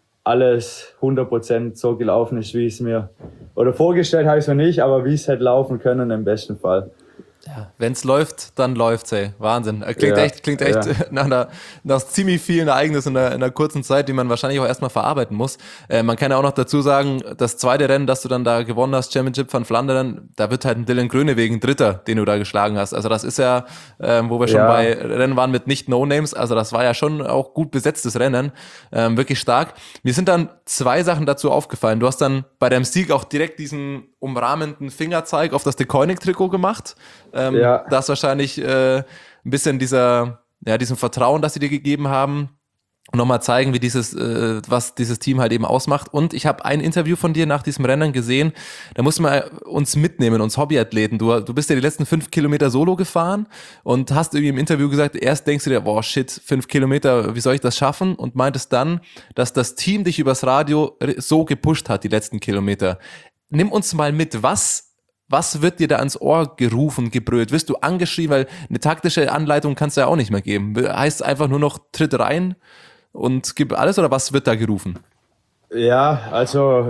Speaker 6: alles hundert Prozent so gelaufen ist, wie ich es mir, oder vorgestellt habe ich es mir nicht, aber wie es hätte laufen können im besten Fall.
Speaker 4: Ja, wenn's läuft, dann läuft's, ey. Wahnsinn. Klingt
Speaker 6: Ja,
Speaker 4: echt, klingt echt
Speaker 6: ja.
Speaker 4: nach, einer, nach ziemlich vielen Ereignissen in einer, in einer kurzen Zeit, die man wahrscheinlich auch erstmal verarbeiten muss. Äh, man kann ja auch noch dazu sagen, das zweite Rennen, das du dann da gewonnen hast, Championship von Flandern, da wird halt ein Dylan Groenewegen Dritter, den du da geschlagen hast. Also das ist ja, ähm, wo wir schon
Speaker 6: Ja.
Speaker 4: bei Rennen waren mit nicht No-Names, also das war ja schon auch gut besetztes Rennen, ähm, wirklich stark. Mir sind dann zwei Sachen dazu aufgefallen. Du hast dann bei deinem Sieg auch direkt diesen umrahmenden Fingerzeig auf das Deceuninck-Trikot gemacht. Ähm,
Speaker 6: Ja.
Speaker 4: Das ist wahrscheinlich äh, ein bisschen dieser, ja, diesem Vertrauen, das sie dir gegeben haben. Und nochmal zeigen, wie dieses, äh, was dieses Team halt eben ausmacht. Und ich habe ein Interview von dir nach diesem Rennen gesehen. Da mussten wir uns mitnehmen, uns Hobbyathleten. Du, du bist ja die letzten fünf Kilometer solo gefahren und hast irgendwie im Interview gesagt, erst denkst du dir, boah, shit, fünf Kilometer, wie soll ich das schaffen? Und meintest dann, dass das Team dich übers Radio so gepusht hat, die letzten Kilometer. Nimm uns mal mit, was Was wird dir da ans Ohr gerufen, gebrüllt? Wirst du angeschrien, weil eine taktische Anleitung kannst du ja auch nicht mehr geben. Heißt einfach nur noch tritt rein und gib alles, oder was wird da gerufen?
Speaker 6: Ja, also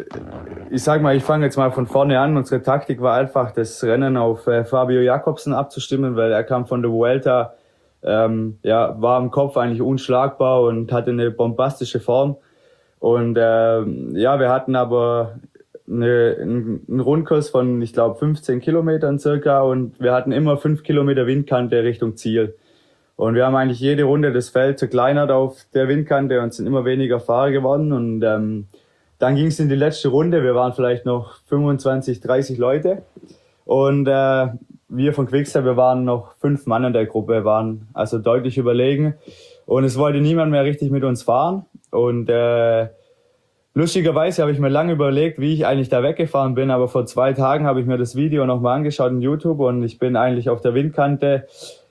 Speaker 6: ich sag mal, ich fange jetzt mal von vorne an. Unsere Taktik war einfach, das Rennen auf äh, Fabio Jakobsen abzustimmen, weil er kam von der Vuelta, ähm, ja, war im Kopf eigentlich unschlagbar und hatte eine bombastische Form. Und ähm, ja, wir hatten aber eine, einen Rundkurs von, ich glaube, fünfzehn Kilometern circa, und wir hatten immer fünf Kilometer Windkante Richtung Ziel. Und wir haben eigentlich jede Runde das Feld zerkleinert auf der Windkante und sind immer weniger Fahrer geworden. Und ähm, dann ging es in die letzte Runde. Wir waren vielleicht noch fünfundzwanzig, dreißig Leute. Und äh, wir von Quickstep, wir waren noch fünf Mann in der Gruppe, waren also deutlich überlegen. Und es wollte niemand mehr richtig mit uns fahren. Und äh, lustigerweise habe ich mir lange überlegt, wie ich eigentlich da weggefahren bin. Aber vor zwei Tagen habe ich mir das Video nochmal angeschaut in YouTube und ich bin eigentlich auf der Windkante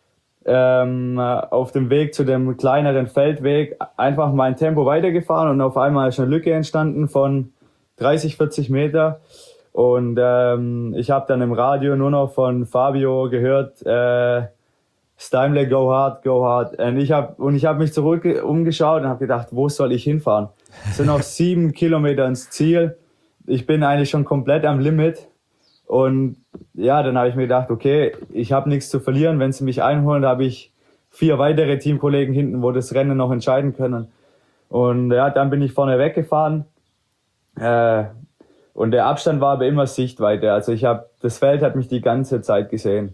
Speaker 6: ähm, auf dem Weg zu dem kleineren Feldweg einfach mein Tempo weitergefahren und auf einmal ist eine Lücke entstanden von dreißig, vierzig Meter. Und ähm, ich habe dann im Radio nur noch von Fabio gehört, äh, Steinle, go hard, go hard. Und ich habe und ich habe mich zurück umgeschaut und habe gedacht, wo soll ich hinfahren? Es sind noch sieben Kilometer ins Ziel. Ich bin eigentlich schon komplett am Limit. Und ja, dann habe ich mir gedacht, okay, ich habe nichts zu verlieren. Wenn sie mich einholen, habe ich vier weitere Teamkollegen hinten, wo das Rennen noch entscheiden können. Und ja, dann bin ich vorne weggefahren. Äh, und der Abstand war aber immer Sichtweite. Also ich habe, das Feld hat mich die ganze Zeit gesehen.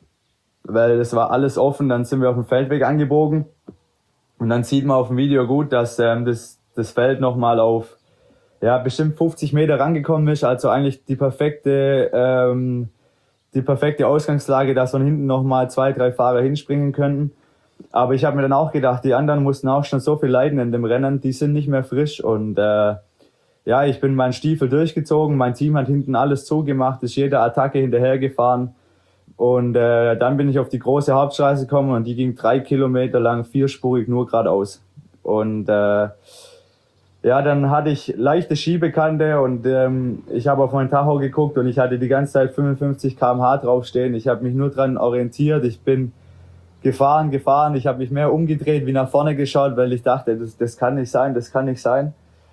Speaker 6: Weil es war alles offen, dann sind wir auf dem Feldweg angebogen. Und dann sieht man auf dem Video gut, dass ähm, das, das Feld nochmal auf ja, bestimmt fünfzig Meter rangekommen ist. Also eigentlich die perfekte, ähm, die perfekte Ausgangslage, dass von hinten nochmal zwei, drei Fahrer hinspringen könnten. Aber ich habe mir dann auch gedacht, die anderen mussten auch schon so viel leiden in dem Rennen, die sind nicht mehr frisch. Und äh, ja, ich bin meinen Stiefel durchgezogen, mein Team hat hinten alles zugemacht, ist jeder Attacke hinterhergefahren. Und äh, dann bin ich auf die große Hauptstraße gekommen und die ging drei Kilometer lang vierspurig nur geradeaus. Und äh, ja, dann hatte ich leichte Schiebekante und ähm, ich habe auf meinen Tacho geguckt und ich hatte die ganze Zeit fünfundfünfzig Kilometer pro Stunde draufstehen. Ich habe mich nur dran orientiert, ich bin gefahren, gefahren, ich habe mich mehr umgedreht wie nach vorne geschaut, weil ich dachte, das, das kann nicht sein, das kann nicht sein.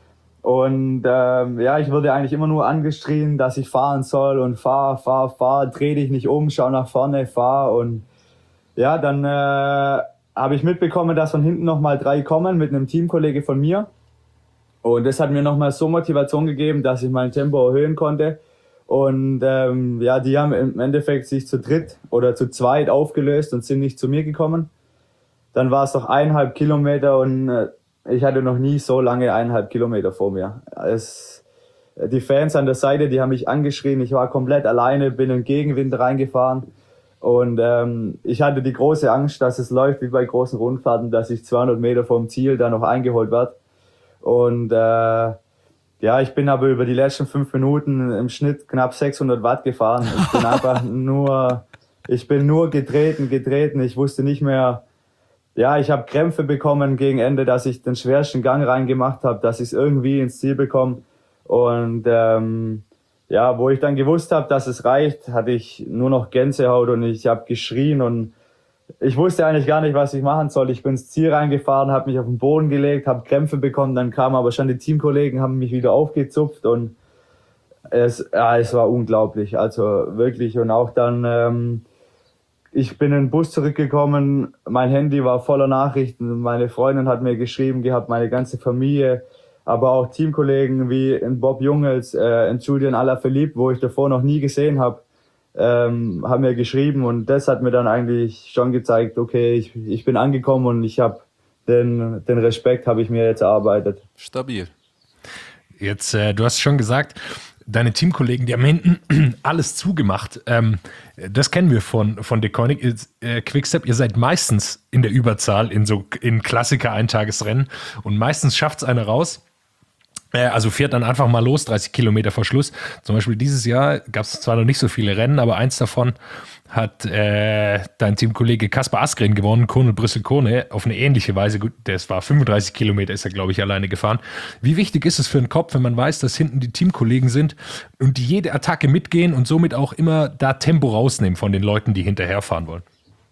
Speaker 6: Und ähm, ja, ich wurde eigentlich immer nur angeschrien, dass ich fahren soll und fahr, fahr, fahr, dreh dich nicht um, schau nach vorne, fahr. Und ja, dann äh, habe ich mitbekommen, dass von hinten nochmal drei kommen mit einem Teamkollege von mir. Und das hat mir nochmal so Motivation gegeben, dass ich mein Tempo erhöhen konnte. Und ähm, ja, die haben im Endeffekt sich zu dritt oder zu zweit aufgelöst und sind nicht zu mir gekommen. Dann war es noch eineinhalb Kilometer und äh, ich hatte noch nie so lange eineinhalb Kilometer vor mir. Es, die Fans an der Seite, die haben mich angeschrien. Ich war komplett alleine, bin in den Gegenwind reingefahren. Und ähm, ich hatte die große Angst, dass es läuft wie bei großen Rundfahrten, dass ich zweihundert Meter vom Ziel da noch eingeholt werde. Und äh, ja, ich bin aber über die letzten fünf Minuten im Schnitt knapp sechshundert Watt gefahren. Ich bin einfach nur, ich bin nur getreten, getreten. Ich wusste nicht mehr. Ja, ich habe Krämpfe bekommen gegen Ende, dass ich den schwersten Gang reingemacht habe, dass ich es irgendwie ins Ziel bekomme. Und ähm, ja, wo ich dann gewusst habe, dass es reicht, hatte ich nur noch Gänsehaut und ich habe geschrien und ich wusste eigentlich gar nicht, was ich machen soll. Ich bin ins Ziel reingefahren, habe mich auf den Boden gelegt, habe Krämpfe bekommen, dann kamen aber schon die Teamkollegen, haben mich wieder aufgezupft und es, ja, es war unglaublich, also wirklich. Und auch dann... Ähm, Ich bin in den Bus zurückgekommen, mein Handy war voller Nachrichten, meine Freundin hat mir geschrieben gehabt, meine ganze Familie, aber auch Teamkollegen wie in Bob Jungels, äh, in Julian Alaphilippe, wo ich davor noch nie gesehen habe, ähm, haben mir geschrieben und das hat mir dann eigentlich schon gezeigt, okay, ich, ich bin angekommen und ich habe den, den Respekt habe ich mir jetzt erarbeitet.
Speaker 4: Stabil.
Speaker 5: Jetzt, äh, du hast schon gesagt, deine Teamkollegen, die haben hinten alles zugemacht. Ähm, das kennen wir von, von Deceuninck. Äh, Quickstep, ihr seid meistens in der Überzahl in so in Klassiker-Eintagesrennen und meistens schafft es einer raus. Äh, also fährt dann einfach mal los, dreißig Kilometer vor Schluss. Zum Beispiel dieses Jahr gab es zwar noch nicht so viele Rennen, aber eins davon hat äh, dein Teamkollege Kaspar Asgreen gewonnen, Kone Brüssel-Kone, auf eine ähnliche Weise. Gut, das war fünfunddreißig Kilometer, ist er, glaube ich, alleine gefahren. Wie wichtig ist es für den Kopf, wenn man weiß, dass hinten die Teamkollegen sind und die jede Attacke mitgehen und somit auch immer da Tempo rausnehmen von den Leuten, die hinterherfahren wollen?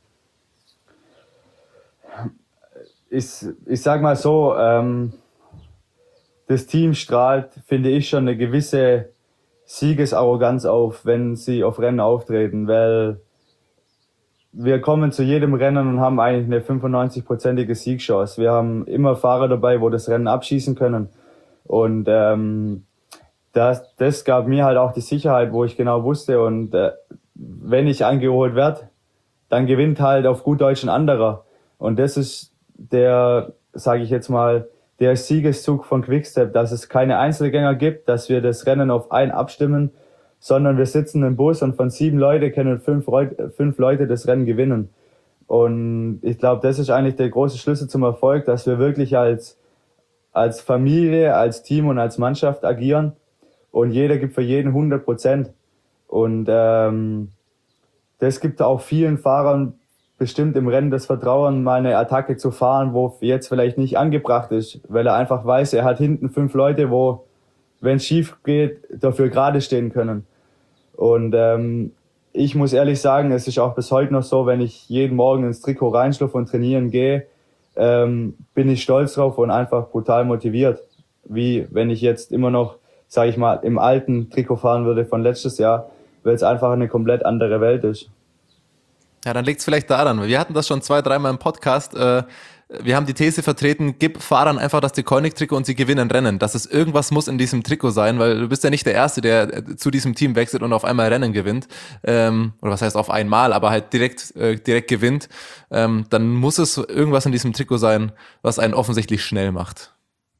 Speaker 6: Ich, ich sag mal so, ähm, das Team strahlt, finde ich, schon eine gewisse Siegesarroganz auf, wenn sie auf Rennen auftreten, weil wir kommen zu jedem Rennen und haben eigentlich eine fünfundneunzig-prozentige Siegchance. Wir haben immer Fahrer dabei, wo das Rennen abschießen können und ähm, das, das gab mir halt auch die Sicherheit, wo ich genau wusste und äh, wenn ich eingeholt werde, dann gewinnt halt auf gut Deutsch ein anderer und das ist der, sage ich jetzt mal, der Siegeszug von Quickstep, dass es keine Einzelgänger gibt, dass wir das Rennen auf einen abstimmen, sondern wir sitzen im Bus und von sieben Leuten können fünf, fünf Leute das Rennen gewinnen. Und ich glaube, das ist eigentlich der große Schlüssel zum Erfolg, dass wir wirklich als, als Familie, als Team und als Mannschaft agieren und jeder gibt für jeden hundert Prozent. Und ähm, das gibt auch vielen Fahrern bestimmt im Rennen das Vertrauen, mal eine Attacke zu fahren, wo jetzt vielleicht nicht angebracht ist, weil er einfach weiß, er hat hinten fünf Leute, wo wenn es schief geht, dafür gerade stehen können. Und ähm, ich muss ehrlich sagen, es ist auch bis heute noch so, wenn ich jeden Morgen ins Trikot reinschlupfe und trainieren gehe, ähm, bin ich stolz drauf und einfach brutal motiviert. Wie wenn ich jetzt immer noch, sage ich mal, im alten Trikot fahren würde von letztes Jahr, weil es einfach eine komplett andere Welt ist.
Speaker 4: Ja, dann liegt es vielleicht daran. Wir hatten das schon zwei, dreimal im Podcast. Äh, wir haben die These vertreten, gib Fahrern einfach das DeCoinic-Trikot und sie gewinnen Rennen. Dass es irgendwas muss in diesem Trikot sein, weil du bist ja nicht der Erste, der zu diesem Team wechselt und auf einmal Rennen gewinnt. Ähm, oder was heißt auf einmal, aber halt direkt, äh, direkt gewinnt. Ähm, dann muss es irgendwas in diesem Trikot sein, was einen offensichtlich schnell macht.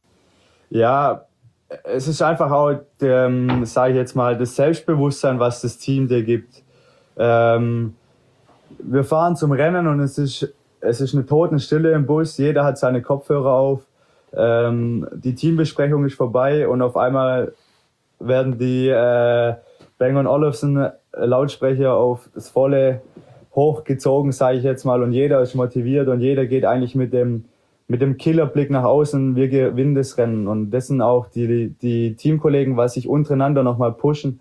Speaker 6: Ja, es ist einfach auch, ähm, sage ich jetzt mal, das Selbstbewusstsein, was das Team dir gibt. Ähm, wir fahren zum Rennen und es ist, es ist eine Totenstille im Bus. Jeder hat seine Kopfhörer auf. Ähm, die Teambesprechung ist vorbei und auf einmal werden die äh, Bang und Olufsen Lautsprecher auf das Volle hochgezogen, sage ich jetzt mal. Und jeder ist motiviert und jeder geht eigentlich mit dem mit dem Killerblick nach außen, wir gewinnen das Rennen. Und das sind auch die, die Teamkollegen, was sich untereinander nochmal pushen.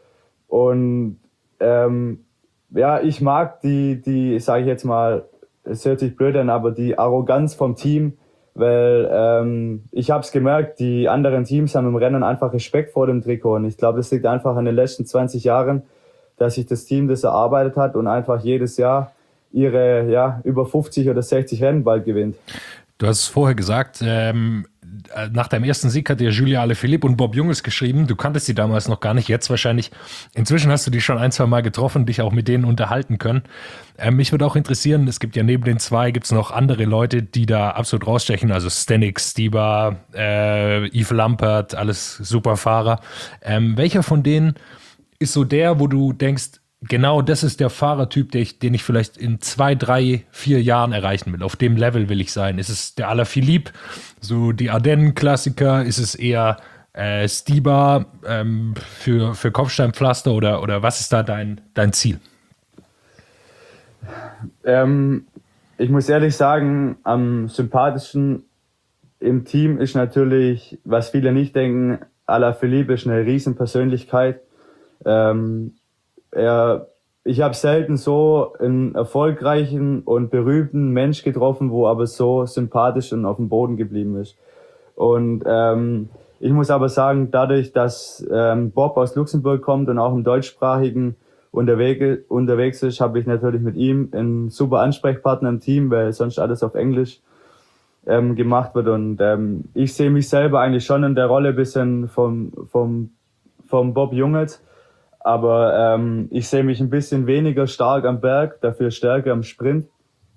Speaker 6: Und ähm, ja, ich mag die, die sage ich jetzt mal, es hört sich blöd an, aber die Arroganz vom Team, weil ähm, ich habe es gemerkt, die anderen Teams haben im Rennen einfach Respekt vor dem Trikot. Und ich glaube, das liegt einfach an den letzten zwanzig Jahren, dass sich das Team das erarbeitet hat und einfach jedes Jahr ihre ja über fünfzig oder sechzig Rennen bald gewinnt.
Speaker 5: Du hast es vorher gesagt, ähm, nach deinem ersten Sieg hat dir Julia Alaphilippe und Bob Jungels geschrieben. Du kanntest sie damals noch gar nicht, jetzt wahrscheinlich. Inzwischen hast du die schon ein, zwei Mal getroffen, dich auch mit denen unterhalten können. Ähm, mich würde auch interessieren, es gibt ja neben den zwei, gibt es noch andere Leute, die da absolut rausstechen. Also Stanek, Stibar, äh, Yves Lampert, alles super Fahrer. Ähm, welcher von denen ist so der, wo du denkst, genau das ist der Fahrertyp, den ich, den ich vielleicht in zwei, drei, vier Jahren erreichen will. Auf dem Level will ich sein. Ist es der Alaphilippe, so die Ardennen-Klassiker? Ist es eher äh, Stibar ähm, für, für Kopfsteinpflaster oder, oder was ist da dein, dein Ziel?
Speaker 6: Ähm, ich muss ehrlich sagen, am sympathischsten im Team ist natürlich, was viele nicht denken, Alaphilippe ist eine Riesenpersönlichkeit. Ähm, Er, ich habe selten so einen erfolgreichen und berühmten Mensch getroffen, wo aber so sympathisch und auf dem Boden geblieben ist. Und ähm, ich muss aber sagen, dadurch, dass ähm, Bob aus Luxemburg kommt und auch im deutschsprachigen unterwegs, unterwegs ist, habe ich natürlich mit ihm einen super Ansprechpartner im Team, weil sonst alles auf Englisch ähm, gemacht wird. Und ähm, ich sehe mich selber eigentlich schon in der Rolle ein bisschen vom, vom, vom Bob Jungels. Aber ähm, ich sehe mich ein bisschen weniger stark am Berg, dafür stärker am Sprint.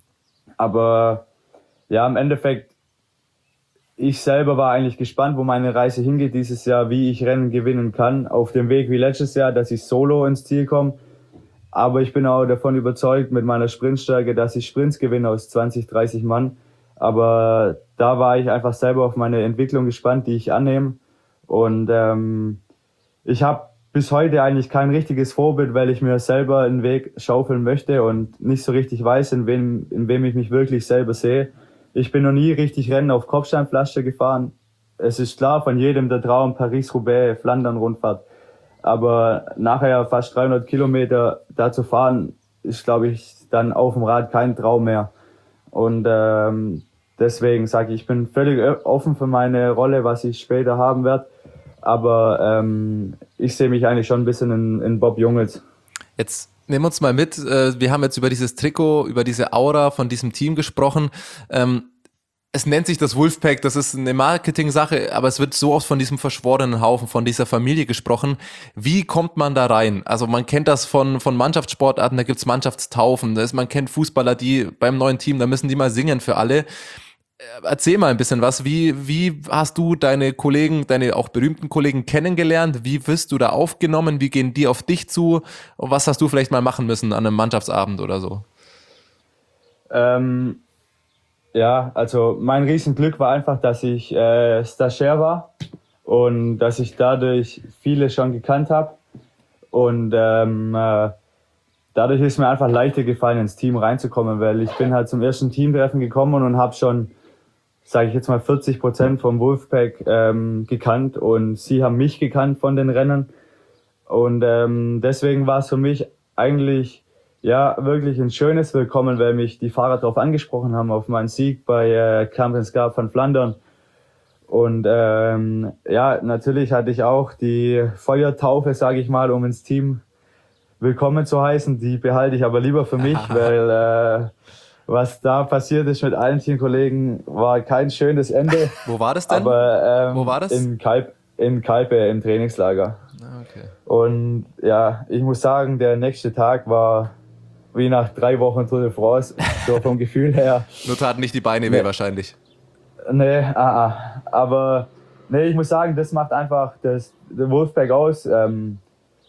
Speaker 6: Aber ja, im Endeffekt, ich selber war eigentlich gespannt, wo meine Reise hingeht dieses Jahr, wie ich Rennen gewinnen kann. Auf dem Weg wie letztes Jahr, dass ich solo ins Ziel komme. Aber ich bin auch davon überzeugt mit meiner Sprintstärke, dass ich Sprints gewinne aus zwanzig, dreißig Mann. Aber da war ich einfach selber auf meine Entwicklung gespannt, die ich annehme. Und ähm, ich habe bis heute eigentlich kein richtiges Vorbild, weil ich mir selber einen Weg schaufeln möchte und nicht so richtig weiß, in wem, in wem ich mich wirklich selber sehe. Ich bin noch nie richtig Rennen auf Kopfsteinpflaster gefahren. Es ist klar, von jedem der Traum Paris-Roubaix, Flandern-Rundfahrt. Aber nachher fast dreihundert Kilometer da zu fahren, ist, glaube ich, dann auf dem Rad kein Traum mehr. Und ähm, deswegen sage ich, ich bin völlig offen für meine Rolle, was ich später haben werde. Aber ähm, ich sehe mich eigentlich schon ein bisschen in, in Bob Jungels.
Speaker 4: Jetzt nehmen wir uns mal mit. Wir haben jetzt über dieses Trikot, über diese Aura von diesem Team gesprochen. Es nennt sich das Wolfpack, das ist eine Marketing-Sache, aber es wird so oft von diesem verschworenen Haufen, von dieser Familie gesprochen. Wie kommt man da rein? Also man kennt das von, von Mannschaftssportarten, da gibt's Mannschaftstaufen. Das ist, man kennt Fußballer, die beim neuen Team, da müssen die mal singen für alle. Erzähl mal ein bisschen was. Wie, wie hast du deine Kollegen, deine auch berühmten Kollegen kennengelernt? Wie wirst du da aufgenommen? Wie gehen die auf dich zu? Und was hast du vielleicht mal machen müssen an einem Mannschaftsabend oder so?
Speaker 6: Ähm, ja, also mein Riesenglück war einfach, dass ich äh, Stagiaire war und dass ich dadurch viele schon gekannt habe. Und ähm, äh, dadurch ist mir einfach leichter gefallen, ins Team reinzukommen, weil ich bin halt zum ersten Teamtreffen gekommen und habe schon sage ich jetzt mal, vierzig Prozent vom Wolfpack ähm, gekannt und sie haben mich gekannt von den Rennen. Und ähm, deswegen war es für mich eigentlich ja wirklich ein schönes Willkommen, weil mich die Fahrer darauf angesprochen haben, auf meinen Sieg bei äh, Camp and Scarp van Vlaanderen. Und ähm, ja, natürlich hatte ich auch die Feuertaufe, sage ich mal, um ins Team willkommen zu heißen. Die behalte ich aber lieber für mich, weil äh, was da passiert ist mit allen Teamkollegen, war kein schönes Ende.
Speaker 7: Wo war das denn?
Speaker 6: Aber ähm,
Speaker 7: Wo war das?
Speaker 6: In, Kalp, in Kalpe im Trainingslager.
Speaker 7: Ah, okay.
Speaker 6: Und ja, ich muss sagen, der nächste Tag war wie nach drei Wochen Tour de France, so vom Gefühl her.
Speaker 7: Nur taten nicht die Beine weh
Speaker 6: Nee.
Speaker 7: wahrscheinlich.
Speaker 6: Nee, ah, ah. Aber nee, ich muss sagen, das macht einfach das, der Wolfpack aus. Ähm,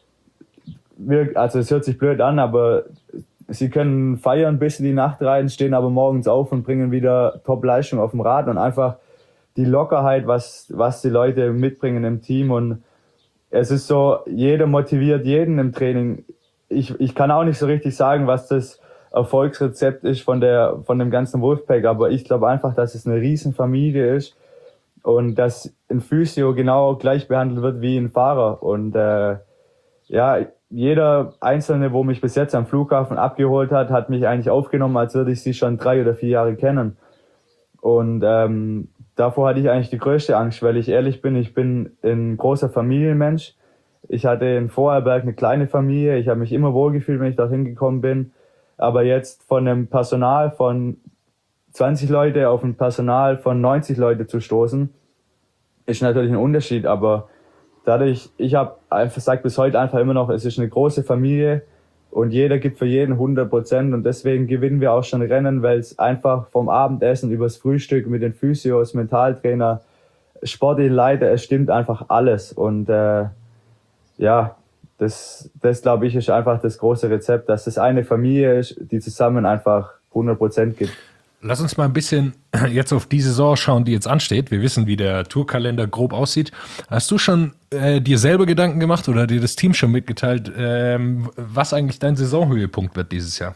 Speaker 6: wir, also es hört sich blöd an, aber sie können feiern bis in die Nacht rein, stehen aber morgens auf und bringen wieder Top-Leistung auf dem Rad und einfach die Lockerheit, was, was die Leute mitbringen im Team. Und es ist so, jeder motiviert jeden im Training. Ich, ich kann auch nicht so richtig sagen, was das Erfolgsrezept ist von der, von dem ganzen Wolfpack, aber ich glaube einfach, dass es eine riesen Familie ist und dass ein Physio genau gleich behandelt wird wie ein Fahrer. Und äh, ja, jeder Einzelne, wo mich bis jetzt am Flughafen abgeholt hat, hat mich eigentlich aufgenommen, als würde ich sie schon drei oder vier Jahre kennen. Und ähm, davor hatte ich eigentlich die größte Angst, weil ich ehrlich bin, ich bin ein großer Familienmensch. Ich hatte in Vorarlberg eine kleine Familie, ich habe mich immer wohlgefühlt, wenn ich da hingekommen bin. Aber jetzt von einem Personal von zwanzig Leute auf ein Personal von neunzig Leute zu stoßen, ist natürlich ein Unterschied. Aber dadurch, ich habe einfach sage bis heute einfach immer noch, es ist eine große Familie und jeder gibt für jeden hundert Prozent. Und deswegen gewinnen wir auch schon Rennen, weil es einfach vom Abendessen übers Frühstück mit den Physios, Mentaltrainer, sportliche Leiter, es stimmt einfach alles. Und äh, ja, Das, das glaube ich, ist einfach das große Rezept, dass das eine Familie ist, die zusammen einfach hundert Prozent gibt.
Speaker 5: Lass uns mal ein bisschen jetzt auf die Saison schauen, die jetzt ansteht. Wir wissen, wie der Tourkalender grob aussieht. Hast du schon äh, dir selber Gedanken gemacht oder dir das Team schon mitgeteilt, ähm, was eigentlich dein Saisonhöhepunkt wird dieses Jahr?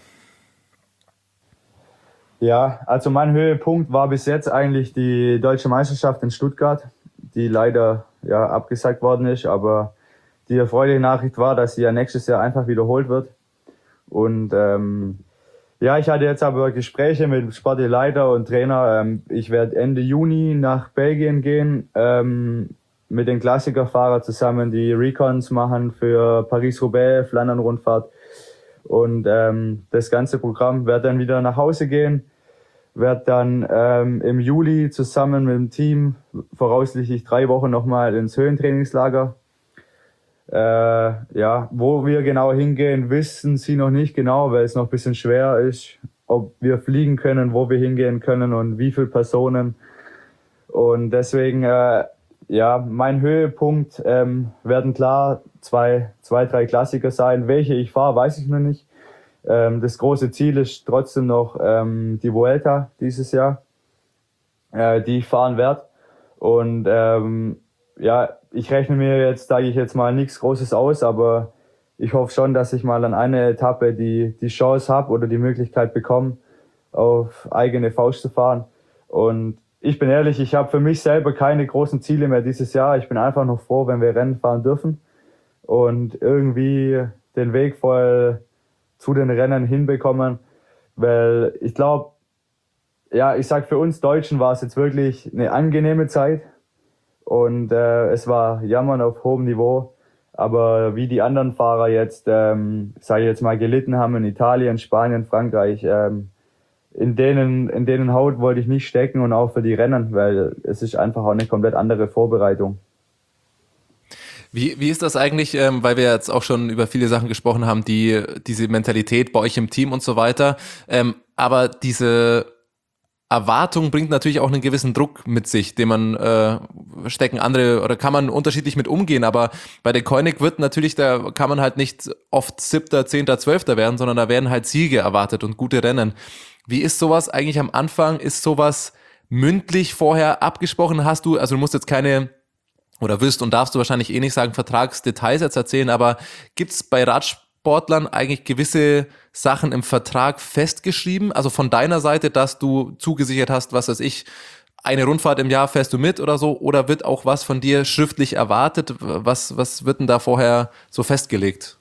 Speaker 6: Ja, also mein Höhepunkt war bis jetzt eigentlich die Deutsche Meisterschaft in Stuttgart, die leider ja abgesagt worden ist, aber die erfreuliche Nachricht war, dass sie ja nächstes Jahr einfach wiederholt wird. Und ähm, ja, ich hatte jetzt aber Gespräche mit sportlichen Leiter und Trainer. Ähm, ich werde Ende Juni nach Belgien gehen, ähm, mit den Klassikerfahrern zusammen die Recons machen für Paris-Roubaix, Flandern-Rundfahrt. Und ähm, das ganze Programm werde dann wieder nach Hause gehen, werde dann ähm, im Juli zusammen mit dem Team voraussichtlich drei Wochen nochmal ins Höhentrainingslager. Äh, ja, wo wir genau hingehen, wissen sie noch nicht genau, weil es noch ein bisschen schwer ist, ob wir fliegen können, wo wir hingehen können und wie viele Personen. Und deswegen, äh, ja, mein Höhepunkt ähm, werden klar zwei, zwei, drei Klassiker sein. Welche ich fahre, weiß ich noch nicht. Ähm, das große Ziel ist trotzdem noch ähm, die Vuelta dieses Jahr, äh, die ich fahren werde. Und ähm, ja, ich rechne mir jetzt, sage ich jetzt mal, nichts Großes aus, aber ich hoffe schon, dass ich mal an einer Etappe die, die Chance habe oder die Möglichkeit bekomme, auf eigene Faust zu fahren. Und ich bin ehrlich, ich habe für mich selber keine großen Ziele mehr dieses Jahr. Ich bin einfach noch froh, wenn wir Rennen fahren dürfen und irgendwie den Weg voll zu den Rennen hinbekommen, weil ich glaube, ja, ich sag für uns Deutschen war es jetzt wirklich eine angenehme Zeit. Und äh, es war Jammern auf hohem Niveau. Aber wie die anderen Fahrer jetzt, ähm, sage ich jetzt mal, gelitten haben in Italien, Spanien, Frankreich, ähm, in denen in denen Haut wollte ich nicht stecken und auch für die Rennen, weil es ist einfach auch eine komplett andere Vorbereitung.
Speaker 7: Wie, wie ist das eigentlich, ähm, weil wir jetzt auch schon über viele Sachen gesprochen haben, die diese Mentalität bei euch im Team und so weiter, ähm, aber diese Erwartung bringt natürlich auch einen gewissen Druck mit sich, den man äh, stecken andere oder kann man unterschiedlich mit umgehen, aber bei der Koenig wird natürlich, da kann man halt nicht oft Siebter, Zehnter, Zwölfter werden, sondern da werden halt Siege erwartet und gute Rennen. Wie ist sowas eigentlich am Anfang? Ist sowas mündlich vorher abgesprochen? Hast du, also du musst jetzt keine oder willst und darfst du wahrscheinlich eh nicht sagen, Vertragsdetails jetzt erzählen, aber gibt's bei Radsportlern eigentlich gewisse Sachen im Vertrag festgeschrieben? Also von deiner Seite, dass du zugesichert hast, was weiß ich, eine Rundfahrt im Jahr fährst du mit oder so, oder wird auch was von dir schriftlich erwartet? Was, was wird denn da vorher so festgelegt?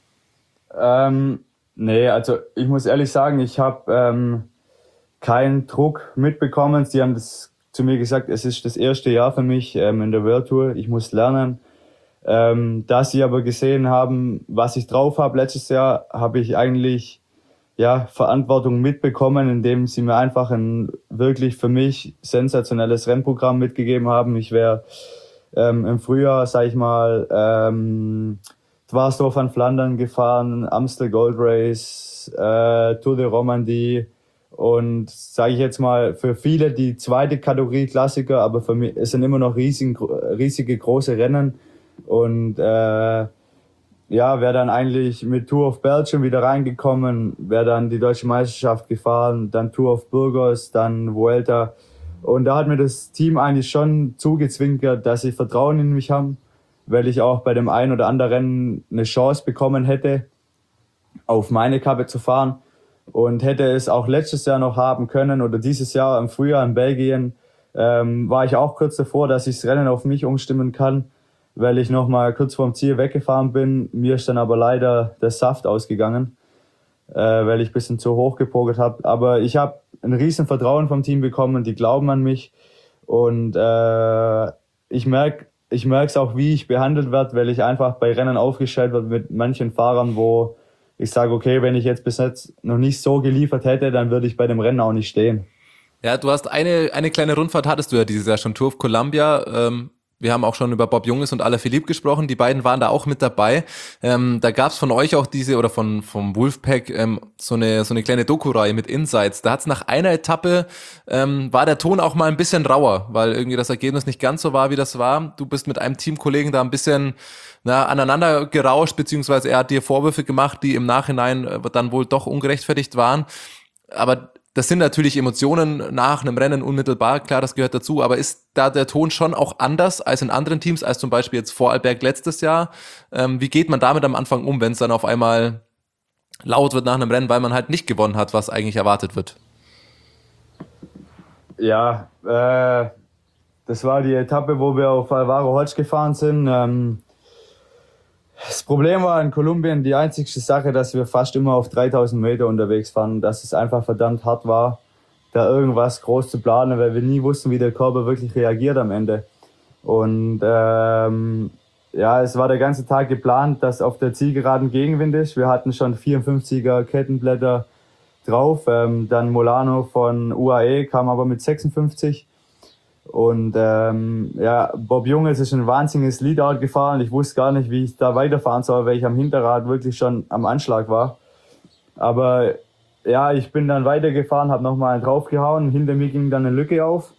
Speaker 6: Ähm, nee, also ich muss ehrlich sagen, ich habe ähm, keinen Druck mitbekommen. Sie haben das zu mir gesagt, es ist das erste Jahr für mich ähm, in der World Tour. Ich muss lernen. Ähm, da sie aber gesehen haben, was ich drauf habe letztes Jahr, habe ich eigentlich ja Verantwortung mitbekommen, indem sie mir einfach ein wirklich für mich sensationelles Rennprogramm mitgegeben haben. Ich wäre ähm, im Frühjahr, sag ich mal, ähm, Dwarsdorf an Flandern gefahren, Amstel Gold Race, äh, Tour de Romandie und sage ich jetzt mal für viele die zweite Kategorie Klassiker, aber für mich es sind immer noch riesig, riesige große Rennen. Und äh, ja, wäre dann eigentlich mit Tour of Belgium wieder reingekommen, wäre dann die Deutsche Meisterschaft gefahren, dann Tour of Burgos, dann Vuelta. Und da hat mir das Team eigentlich schon zugezwinkert, dass sie Vertrauen in mich haben, weil ich auch bei dem einen oder anderen Rennen eine Chance bekommen hätte, auf meine Kappe zu fahren. Und hätte es auch letztes Jahr noch haben können oder dieses Jahr im Frühjahr in Belgien, ähm, war ich auch kurz davor, dass ich das Rennen auf mich umstimmen kann, weil ich noch mal kurz vorm Ziel weggefahren bin. Mir ist dann aber leider der Saft ausgegangen, äh, weil ich ein bisschen zu hoch gepokert habe. Aber ich habe ein riesen Vertrauen vom Team bekommen, die glauben an mich. Und äh, ich merke ich merke es auch, wie ich behandelt werde, weil ich einfach bei Rennen aufgestellt werde mit manchen Fahrern, wo ich sage, okay, wenn ich jetzt bis jetzt noch nicht so geliefert hätte, dann würde ich bei dem Rennen auch nicht stehen.
Speaker 7: Ja, du hast eine, eine kleine Rundfahrt hattest du ja dieses Jahr schon, Tour of Columbia. Ähm Wir haben auch schon über Bob Jungels und Alaphilippe gesprochen. Die beiden waren da auch mit dabei. Ähm, da gab es von euch auch diese, oder von vom Wolfpack, ähm, so eine so eine kleine Doku-Reihe mit Insights. Da hat's nach einer Etappe, ähm, war der Ton auch mal ein bisschen rauer, weil irgendwie das Ergebnis nicht ganz so war, wie das war. Du bist mit einem Teamkollegen da ein bisschen na, aneinander gerauscht, beziehungsweise er hat dir Vorwürfe gemacht, die im Nachhinein äh, dann wohl doch ungerechtfertigt waren. Aber das sind natürlich Emotionen nach einem Rennen unmittelbar, klar, das gehört dazu, aber ist da der Ton schon auch anders als in anderen Teams, als zum Beispiel jetzt Vorarlberg letztes Jahr? Ähm, wie geht man damit am Anfang um, wenn es dann auf einmal laut wird nach einem Rennen, weil man halt nicht gewonnen hat, was eigentlich erwartet wird?
Speaker 6: Ja, äh, das war die Etappe, wo wir auf Alvaro Hodge gefahren sind. Ähm, Das Problem war in Kolumbien die einzigste Sache, dass wir fast immer auf dreitausend Meter unterwegs waren, dass es einfach verdammt hart war, da irgendwas groß zu planen, weil wir nie wussten, wie der Körper wirklich reagiert am Ende. Und ähm, ja, es war der ganze Tag geplant, dass auf der Zielgeraden Gegenwind ist. Wir hatten schon vierundfünfziger Kettenblätter drauf. Ähm, dann Molano von U A E kam aber mit sechsundfünfzig. Und ähm, ja, Bob Jungels ist ein wahnsinniges Leadout gefahren. Ich wusste gar nicht, wie ich da weiterfahren soll, weil ich am Hinterrad wirklich schon am Anschlag war. Aber ja, ich bin dann weitergefahren, habe nochmal einen draufgehauen. Hinter mir ging dann eine Lücke auf.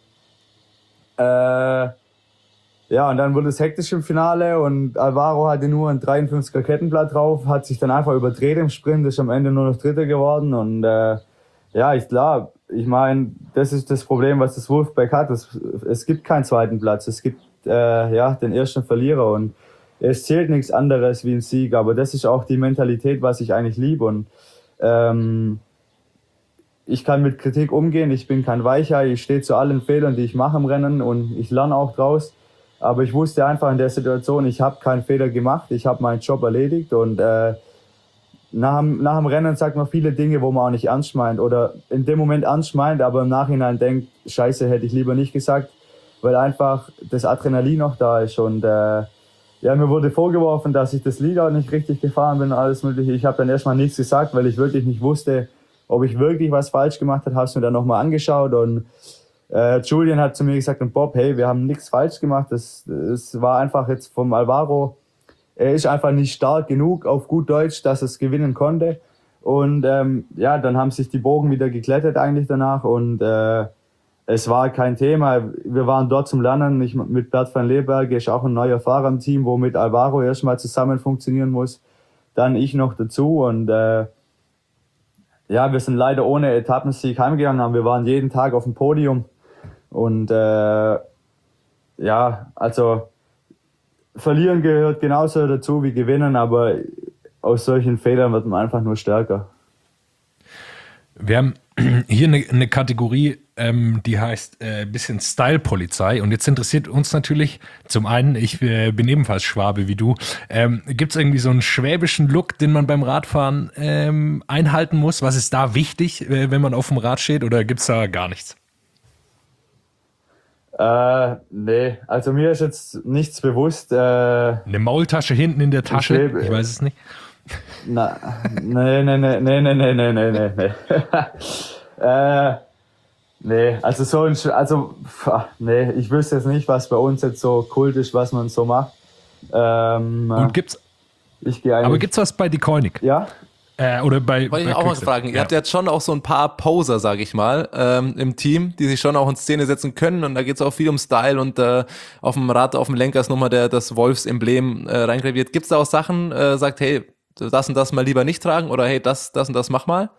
Speaker 6: Äh, ja, und dann wurde es hektisch im Finale und Alvaro hatte nur ein dreiundfünfziger Kettenblatt drauf, hat sich dann einfach überdreht im Sprint, ist am Ende nur noch Dritter geworden. Und äh, ja, ich glaube, ich meine, das ist das Problem, was das Wolfpack hat. Es, es gibt keinen zweiten Platz. Es gibt äh, ja den ersten Verlierer und es zählt nichts anderes wie ein Sieg. Aber das ist auch die Mentalität, was ich eigentlich liebe. Und ähm, ich kann mit Kritik umgehen. Ich bin kein Weichei. Ich stehe zu allen Fehlern, die ich mache im Rennen und ich lerne auch draus. Aber ich wusste einfach in der Situation, ich habe keinen Fehler gemacht. Ich habe meinen Job erledigt und äh, Nach dem, nach dem Rennen sagt man viele Dinge, wo man auch nicht ernst meint oder in dem Moment ernst meint, aber im Nachhinein denkt, Scheiße, hätte ich lieber nicht gesagt, weil einfach das Adrenalin noch da ist. Und äh, ja, mir wurde vorgeworfen, dass ich das Leadout nicht richtig gefahren bin und alles mögliche. Ich habe dann erstmal nichts gesagt, weil ich wirklich nicht wusste, ob ich wirklich was falsch gemacht habe. Habe es mir dann nochmal angeschaut und äh, Julian hat zu mir gesagt, und Bob, hey, wir haben nichts falsch gemacht. Das, das war einfach jetzt vom Alvaro. Er ist einfach nicht stark genug, auf gut Deutsch, dass er es gewinnen konnte. Und ähm, ja, dann haben sich die Bogen wieder geglättet eigentlich danach. Und äh, es war kein Thema. Wir waren dort zum Lernen. Ich, mit Bert van Leeuwenberg ist auch ein neuer Fahrer im Team, wo mit Alvaro erstmal zusammen funktionieren muss. Dann ich noch dazu. Und äh, ja, wir sind leider ohne Etappensieg heimgegangen. Aber wir waren jeden Tag auf dem Podium. Und äh, ja, also... Verlieren gehört genauso dazu wie gewinnen, aber aus solchen Fehlern wird man einfach nur stärker.
Speaker 5: Wir haben hier eine, eine Kategorie, ähm, die heißt äh, bisschen Style-Polizei. Und jetzt interessiert uns natürlich, zum einen, ich äh, bin ebenfalls Schwabe wie du, ähm, gibt es irgendwie so einen schwäbischen Look, den man beim Radfahren ähm, einhalten muss? Was ist da wichtig, äh, wenn man auf dem Rad steht, oder gibt es da gar nichts?
Speaker 6: Äh, nee, also mir ist jetzt nichts bewusst. Äh,
Speaker 5: Eine Maultasche hinten in der Tasche?
Speaker 6: Schwäbe-
Speaker 5: Ich weiß es nicht.
Speaker 6: Na, nee, nee, nee, nee, nee, nee, nee, nee, nee, nee. äh, nee, also so ein, Sch- also, pf, nee, ich wüsste jetzt nicht, was bei uns jetzt so Kult ist, was man so macht. Ähm,
Speaker 5: Und gibt's,
Speaker 6: ich gehe eigentlich.
Speaker 5: aber gibt's was bei Die Koenig?
Speaker 6: Ja?
Speaker 5: Äh, oder bei,
Speaker 7: Wollte
Speaker 5: bei
Speaker 7: ich auch mal
Speaker 5: Quickstep?
Speaker 7: fragen. Ihr
Speaker 5: Ja.
Speaker 7: habt jetzt schon auch so ein paar Poser, sage ich mal, ähm, im Team, die sich schon auch in Szene setzen können. Und da geht es auch viel um Style. Und äh, auf dem Rad, auf dem Lenker ist nochmal der, das Wolfs-Emblem äh, reingraviert. Gibt es da auch Sachen, äh, sagt, hey, das und das mal lieber nicht tragen? Oder hey, das, das und das mach mal?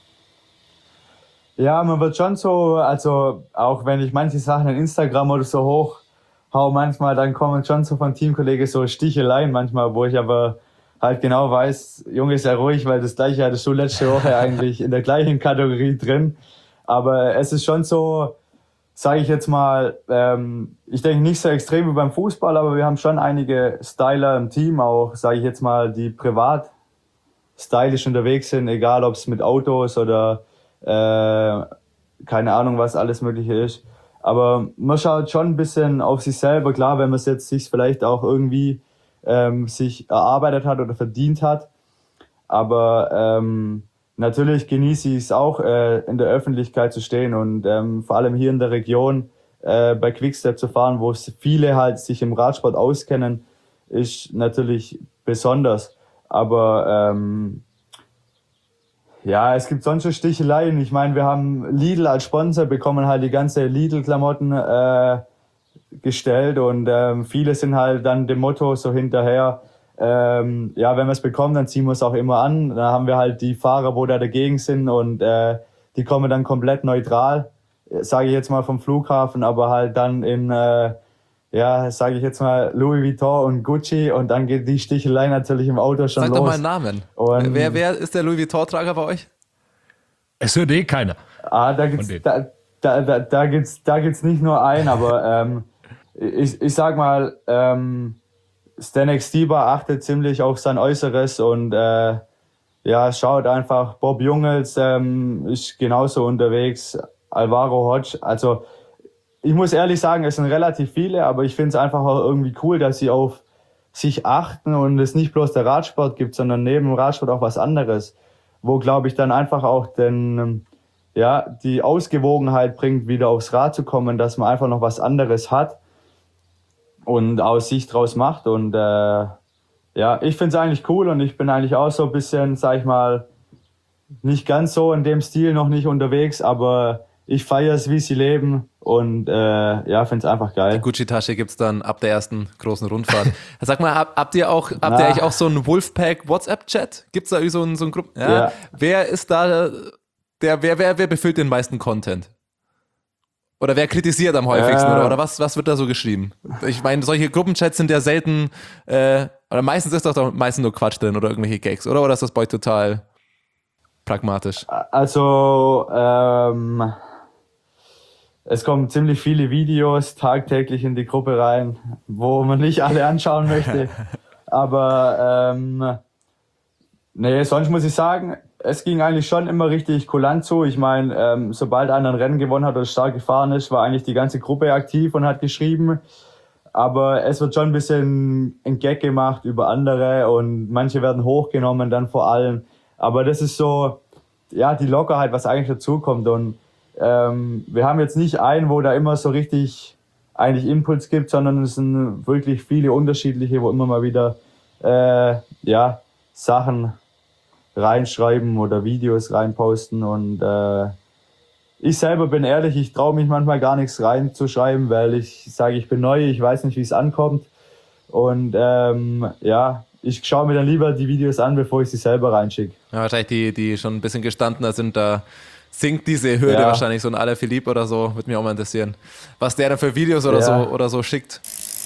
Speaker 6: Ja, man wird schon so, also auch wenn ich manche Sachen in Instagram oder so hoch hau manchmal, dann kommen schon so von Teamkollegen so Sticheleien manchmal, wo ich aber halt genau weiß, Junge, sei ruhig, weil das gleiche hattest du letzte Woche eigentlich in der gleichen Kategorie drin. Aber es ist schon so, sage ich jetzt mal, ähm, ich denke nicht so extrem wie beim Fußball, aber wir haben schon einige Styler im Team, auch sage ich jetzt mal, die privat stylisch unterwegs sind, egal ob es mit Autos oder äh, keine Ahnung, was alles Mögliche ist. Aber man schaut schon ein bisschen auf sich selber, klar, wenn man es jetzt sich vielleicht auch irgendwie ähm, sich erarbeitet hat oder verdient hat. Aber ähm, natürlich genieße ich es auch, äh, in der Öffentlichkeit zu stehen und ähm, vor allem hier in der Region äh, bei Quickstep zu fahren, wo es viele halt sich im Radsport auskennen, ist natürlich besonders. Aber ähm, ja, es gibt sonst schon Sticheleien. Ich meine, wir haben Lidl als Sponsor, bekommen halt die ganze Lidl-Klamotten äh, gestellt und ähm, viele sind halt dann dem Motto so hinterher, ähm, ja, wenn wir es bekommen, dann ziehen wir es auch immer an. Dann haben wir halt die Fahrer, wo da dagegen sind und äh, die kommen dann komplett neutral, sage ich jetzt mal vom Flughafen, aber halt dann in, äh, ja, sage ich jetzt mal Louis Vuitton und Gucci und dann geht die Stichelei natürlich im Auto schon
Speaker 7: Sag
Speaker 6: los.
Speaker 7: doch mal einen Namen.
Speaker 6: Und-
Speaker 7: wer, wer ist der Louis Vuitton-Trager bei euch?
Speaker 5: Es hört eh keiner.
Speaker 6: Ah, da gibt's,
Speaker 5: Von denen.
Speaker 6: da, da, da, da gibt's, da gibt's nicht nur einen, aber ähm, ich, ich sag mal, ähm, Zdeněk Stybar achtet ziemlich auf sein Äußeres und äh, ja, schaut einfach. Bob Jungels ähm, ist genauso unterwegs. Alvaro Hodge, also ich muss ehrlich sagen, es sind relativ viele, aber ich finde es einfach auch irgendwie cool, dass sie auf sich achten und es nicht bloß der Radsport gibt, sondern neben dem Radsport auch was anderes, wo, glaube ich, dann einfach auch den, ja, die Ausgewogenheit bringt, wieder aufs Rad zu kommen, dass man einfach noch was anderes hat und aus sich draus macht. Und äh, ja, ich finde es eigentlich cool und ich bin eigentlich auch so ein bisschen, sag ich mal, nicht ganz so in dem Stil noch nicht unterwegs, aber ich feiere es, wie sie leben und äh, ja, finde es einfach geil.
Speaker 7: Die Gucci-Tasche gibt's dann ab der ersten großen Rundfahrt. Sag mal, hab, habt ihr auch, habt
Speaker 6: Na.
Speaker 7: ihr eigentlich auch so einen Wolfpack-WhatsApp-Chat? Gibt's da irgendwie so einen, so einen Gruppen? Ja.
Speaker 6: Ja.
Speaker 7: Wer ist da, der, wer, wer, wer befüllt den meisten Content? Oder wer kritisiert am häufigsten?
Speaker 6: Äh.
Speaker 7: Oder, oder was, was wird da so geschrieben? Ich meine, solche Gruppenchats sind ja selten, äh, oder meistens ist doch da meistens nur Quatsch drin oder irgendwelche Gags, oder? Oder ist das bei euch total pragmatisch?
Speaker 6: Also, ähm, es kommen ziemlich viele Videos tagtäglich in die Gruppe rein, wo man nicht alle anschauen möchte. Aber ähm, nee, sonst muss ich sagen, es ging eigentlich schon immer richtig kulant zu. Ich meine, ähm, sobald einer ein Rennen gewonnen hat oder stark gefahren ist, war eigentlich die ganze Gruppe aktiv und hat geschrieben. Aber es wird schon ein bisschen ein Gag gemacht über andere und manche werden hochgenommen dann vor allem. Aber das ist so, ja, die Lockerheit, was eigentlich dazukommt. Und ähm, wir haben jetzt nicht einen, wo da immer so richtig eigentlich Impuls gibt, sondern es sind wirklich viele unterschiedliche, wo immer mal wieder äh, ja, Sachen reinschreiben oder Videos reinposten. Und äh, ich selber bin ehrlich, ich traue mich manchmal gar nichts reinzuschreiben, weil ich sage, ich bin neu, ich weiß nicht, wie es ankommt. Und ähm, ja, ich schaue mir dann lieber die Videos an, bevor ich sie selber reinschicke.
Speaker 7: Ja, wahrscheinlich die, die schon ein bisschen gestandener sind, da sinkt diese Hürde
Speaker 6: Ja.
Speaker 7: wahrscheinlich, so ein Alaphilippe oder so, würde mich auch mal interessieren. Was der dann für Videos oder
Speaker 6: Ja.
Speaker 7: so oder so schickt.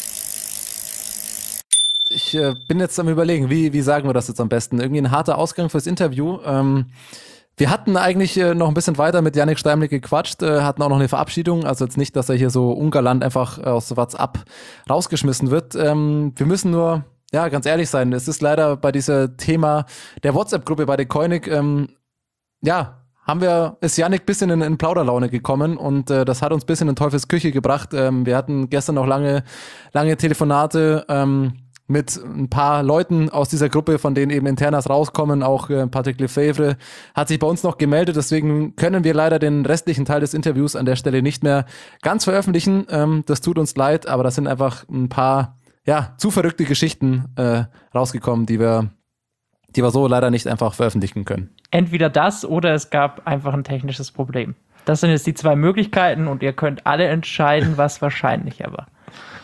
Speaker 4: Ich äh, bin jetzt am Überlegen, wie, wie sagen wir das jetzt am besten? Irgendwie ein harter Ausgang fürs Interview. Ähm, Wir hatten eigentlich äh, noch ein bisschen weiter mit Yannick Steimle gequatscht, äh, hatten auch noch eine Verabschiedung, also jetzt nicht, dass er hier so ungalant einfach äh, aus WhatsApp rausgeschmissen wird. Ähm, wir müssen nur, ja, ganz ehrlich sein, es ist leider bei diesem Thema der WhatsApp-Gruppe bei der Koenig, ähm, ja, haben wir, ist Yannick ein bisschen in, in Plauderlaune gekommen und äh, das hat uns ein bisschen in Teufels Küche gebracht. Ähm, wir hatten gestern noch lange, lange Telefonate, ähm, mit ein paar Leuten aus dieser Gruppe, von denen eben Internas rauskommen. Auch äh, Patrick Lefebvre hat sich bei uns noch gemeldet. Deswegen können wir leider den restlichen Teil des Interviews an der Stelle nicht mehr ganz veröffentlichen. Ähm, das tut uns leid, aber das sind einfach ein paar ja zu verrückte Geschichten äh, rausgekommen, die wir, die wir so leider nicht einfach veröffentlichen können.
Speaker 3: Entweder das oder es gab einfach ein technisches Problem. Das sind jetzt die zwei Möglichkeiten und ihr könnt alle entscheiden, was wahrscheinlicher war.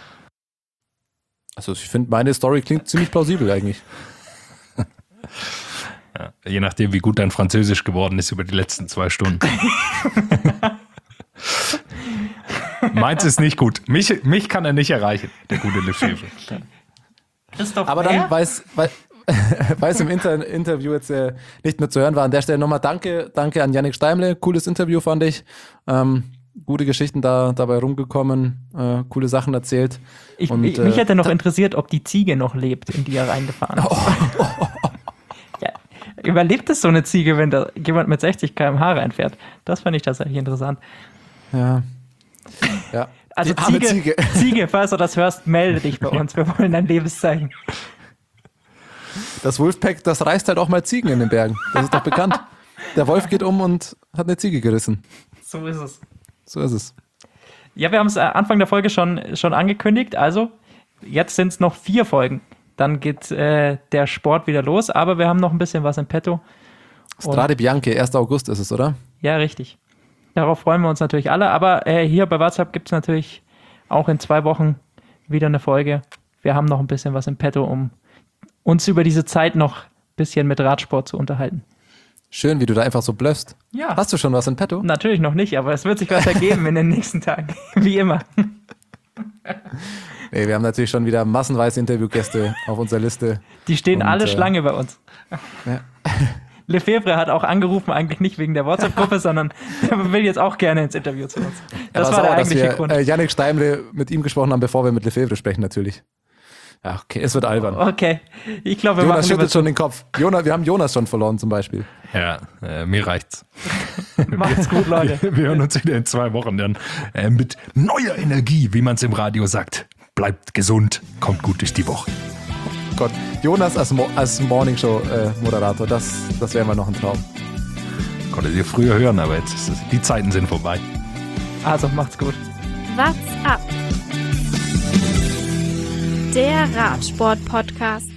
Speaker 4: Also ich finde, meine Story klingt ziemlich plausibel eigentlich.
Speaker 5: Ja, je nachdem, wie gut dein Französisch geworden ist über die letzten zwei Stunden. Meins ist nicht gut. Mich, mich kann er nicht erreichen, der gute Lefebvre.
Speaker 3: Christoph
Speaker 4: Aber
Speaker 3: Bär?
Speaker 4: dann weiß, weil, weil es im Inter- Interview jetzt äh, nicht mehr zu hören war, an der Stelle nochmal danke, danke an Yannick Steimle. Cooles Interview fand ich. Ähm, gute Geschichten da dabei rumgekommen, äh, coole Sachen erzählt.
Speaker 3: Ich,
Speaker 4: Und,
Speaker 3: ich, mich
Speaker 4: äh,
Speaker 3: hätte noch interessiert, ob die Ziege noch lebt, in die er reingefahren ist.
Speaker 4: Oh.
Speaker 3: Ja, überlebt es so eine Ziege, wenn da jemand mit sechzig Kilometer pro Stunde reinfährt? Das fand ich tatsächlich interessant.
Speaker 4: Ja. ja.
Speaker 3: Also
Speaker 4: Die arme
Speaker 3: Ziege,
Speaker 4: Ziege.
Speaker 3: Ziege, falls du das hörst, melde dich bei uns. Wir wollen dein Lebenszeichen.
Speaker 4: Das Wolfpack, das reißt halt auch mal Ziegen in den Bergen. Das ist doch bekannt. Der Wolf geht um und hat eine Ziege gerissen.
Speaker 3: So ist es.
Speaker 4: So ist es.
Speaker 3: Ja, wir haben es Anfang der Folge schon, schon angekündigt. Also, jetzt sind es noch vier Folgen. Dann geht äh, der Sport wieder los. Aber wir haben noch ein bisschen was im Petto.
Speaker 4: Strade Bianche, erster August ist es, oder?
Speaker 3: Ja, richtig. Darauf freuen wir uns natürlich alle. Aber äh, hier bei WhatsApp gibt es natürlich auch in zwei Wochen wieder eine Folge. Wir haben noch ein bisschen was im Petto, um uns über diese Zeit noch ein bisschen mit Radsport zu unterhalten.
Speaker 4: Schön, wie du da einfach so blöffst.
Speaker 3: Ja.
Speaker 4: Hast du schon was in petto?
Speaker 3: Natürlich noch nicht, aber es wird sich was ergeben in den nächsten Tagen. Wie immer.
Speaker 4: Nee, wir haben natürlich schon wieder massenweise Interviewgäste auf unserer Liste.
Speaker 3: Die stehen
Speaker 4: Und,
Speaker 3: alle
Speaker 4: äh,
Speaker 3: Schlange bei uns.
Speaker 4: Ja.
Speaker 3: Lefebvre hat auch angerufen, eigentlich nicht wegen der WhatsApp-Gruppe, sondern er will jetzt auch gerne ins Interview zu uns. Das
Speaker 4: Er
Speaker 3: war der
Speaker 4: sauer, dass
Speaker 3: eigentliche
Speaker 4: wir,
Speaker 3: Grund.
Speaker 4: Äh, Yannick Steimle mit ihm gesprochen haben, bevor wir mit Lefebvre sprechen, natürlich. Ja, okay, es wird albern.
Speaker 3: Okay, ich glaube, wir
Speaker 4: Jonas
Speaker 3: machen
Speaker 4: schüttelt
Speaker 3: lieber
Speaker 4: schon den Kopf. Jonas, wir haben Jonas schon verloren zum Beispiel.
Speaker 5: Ja, äh, mir reicht's.
Speaker 3: Macht's gut, Leute.
Speaker 5: Wir, wir hören uns wieder in zwei Wochen dann äh, mit neuer Energie, wie man es im Radio sagt. Bleibt gesund, kommt gut durch die Woche.
Speaker 4: Gott, Jonas als, Mo- als Morningshow-Moderator, das, das wäre mal noch ein Traum.
Speaker 5: Konntet ihr früher hören, aber jetzt ist es, die Zeiten sind vorbei.
Speaker 3: Also, macht's gut.
Speaker 1: What's up? Der Radsport-Podcast.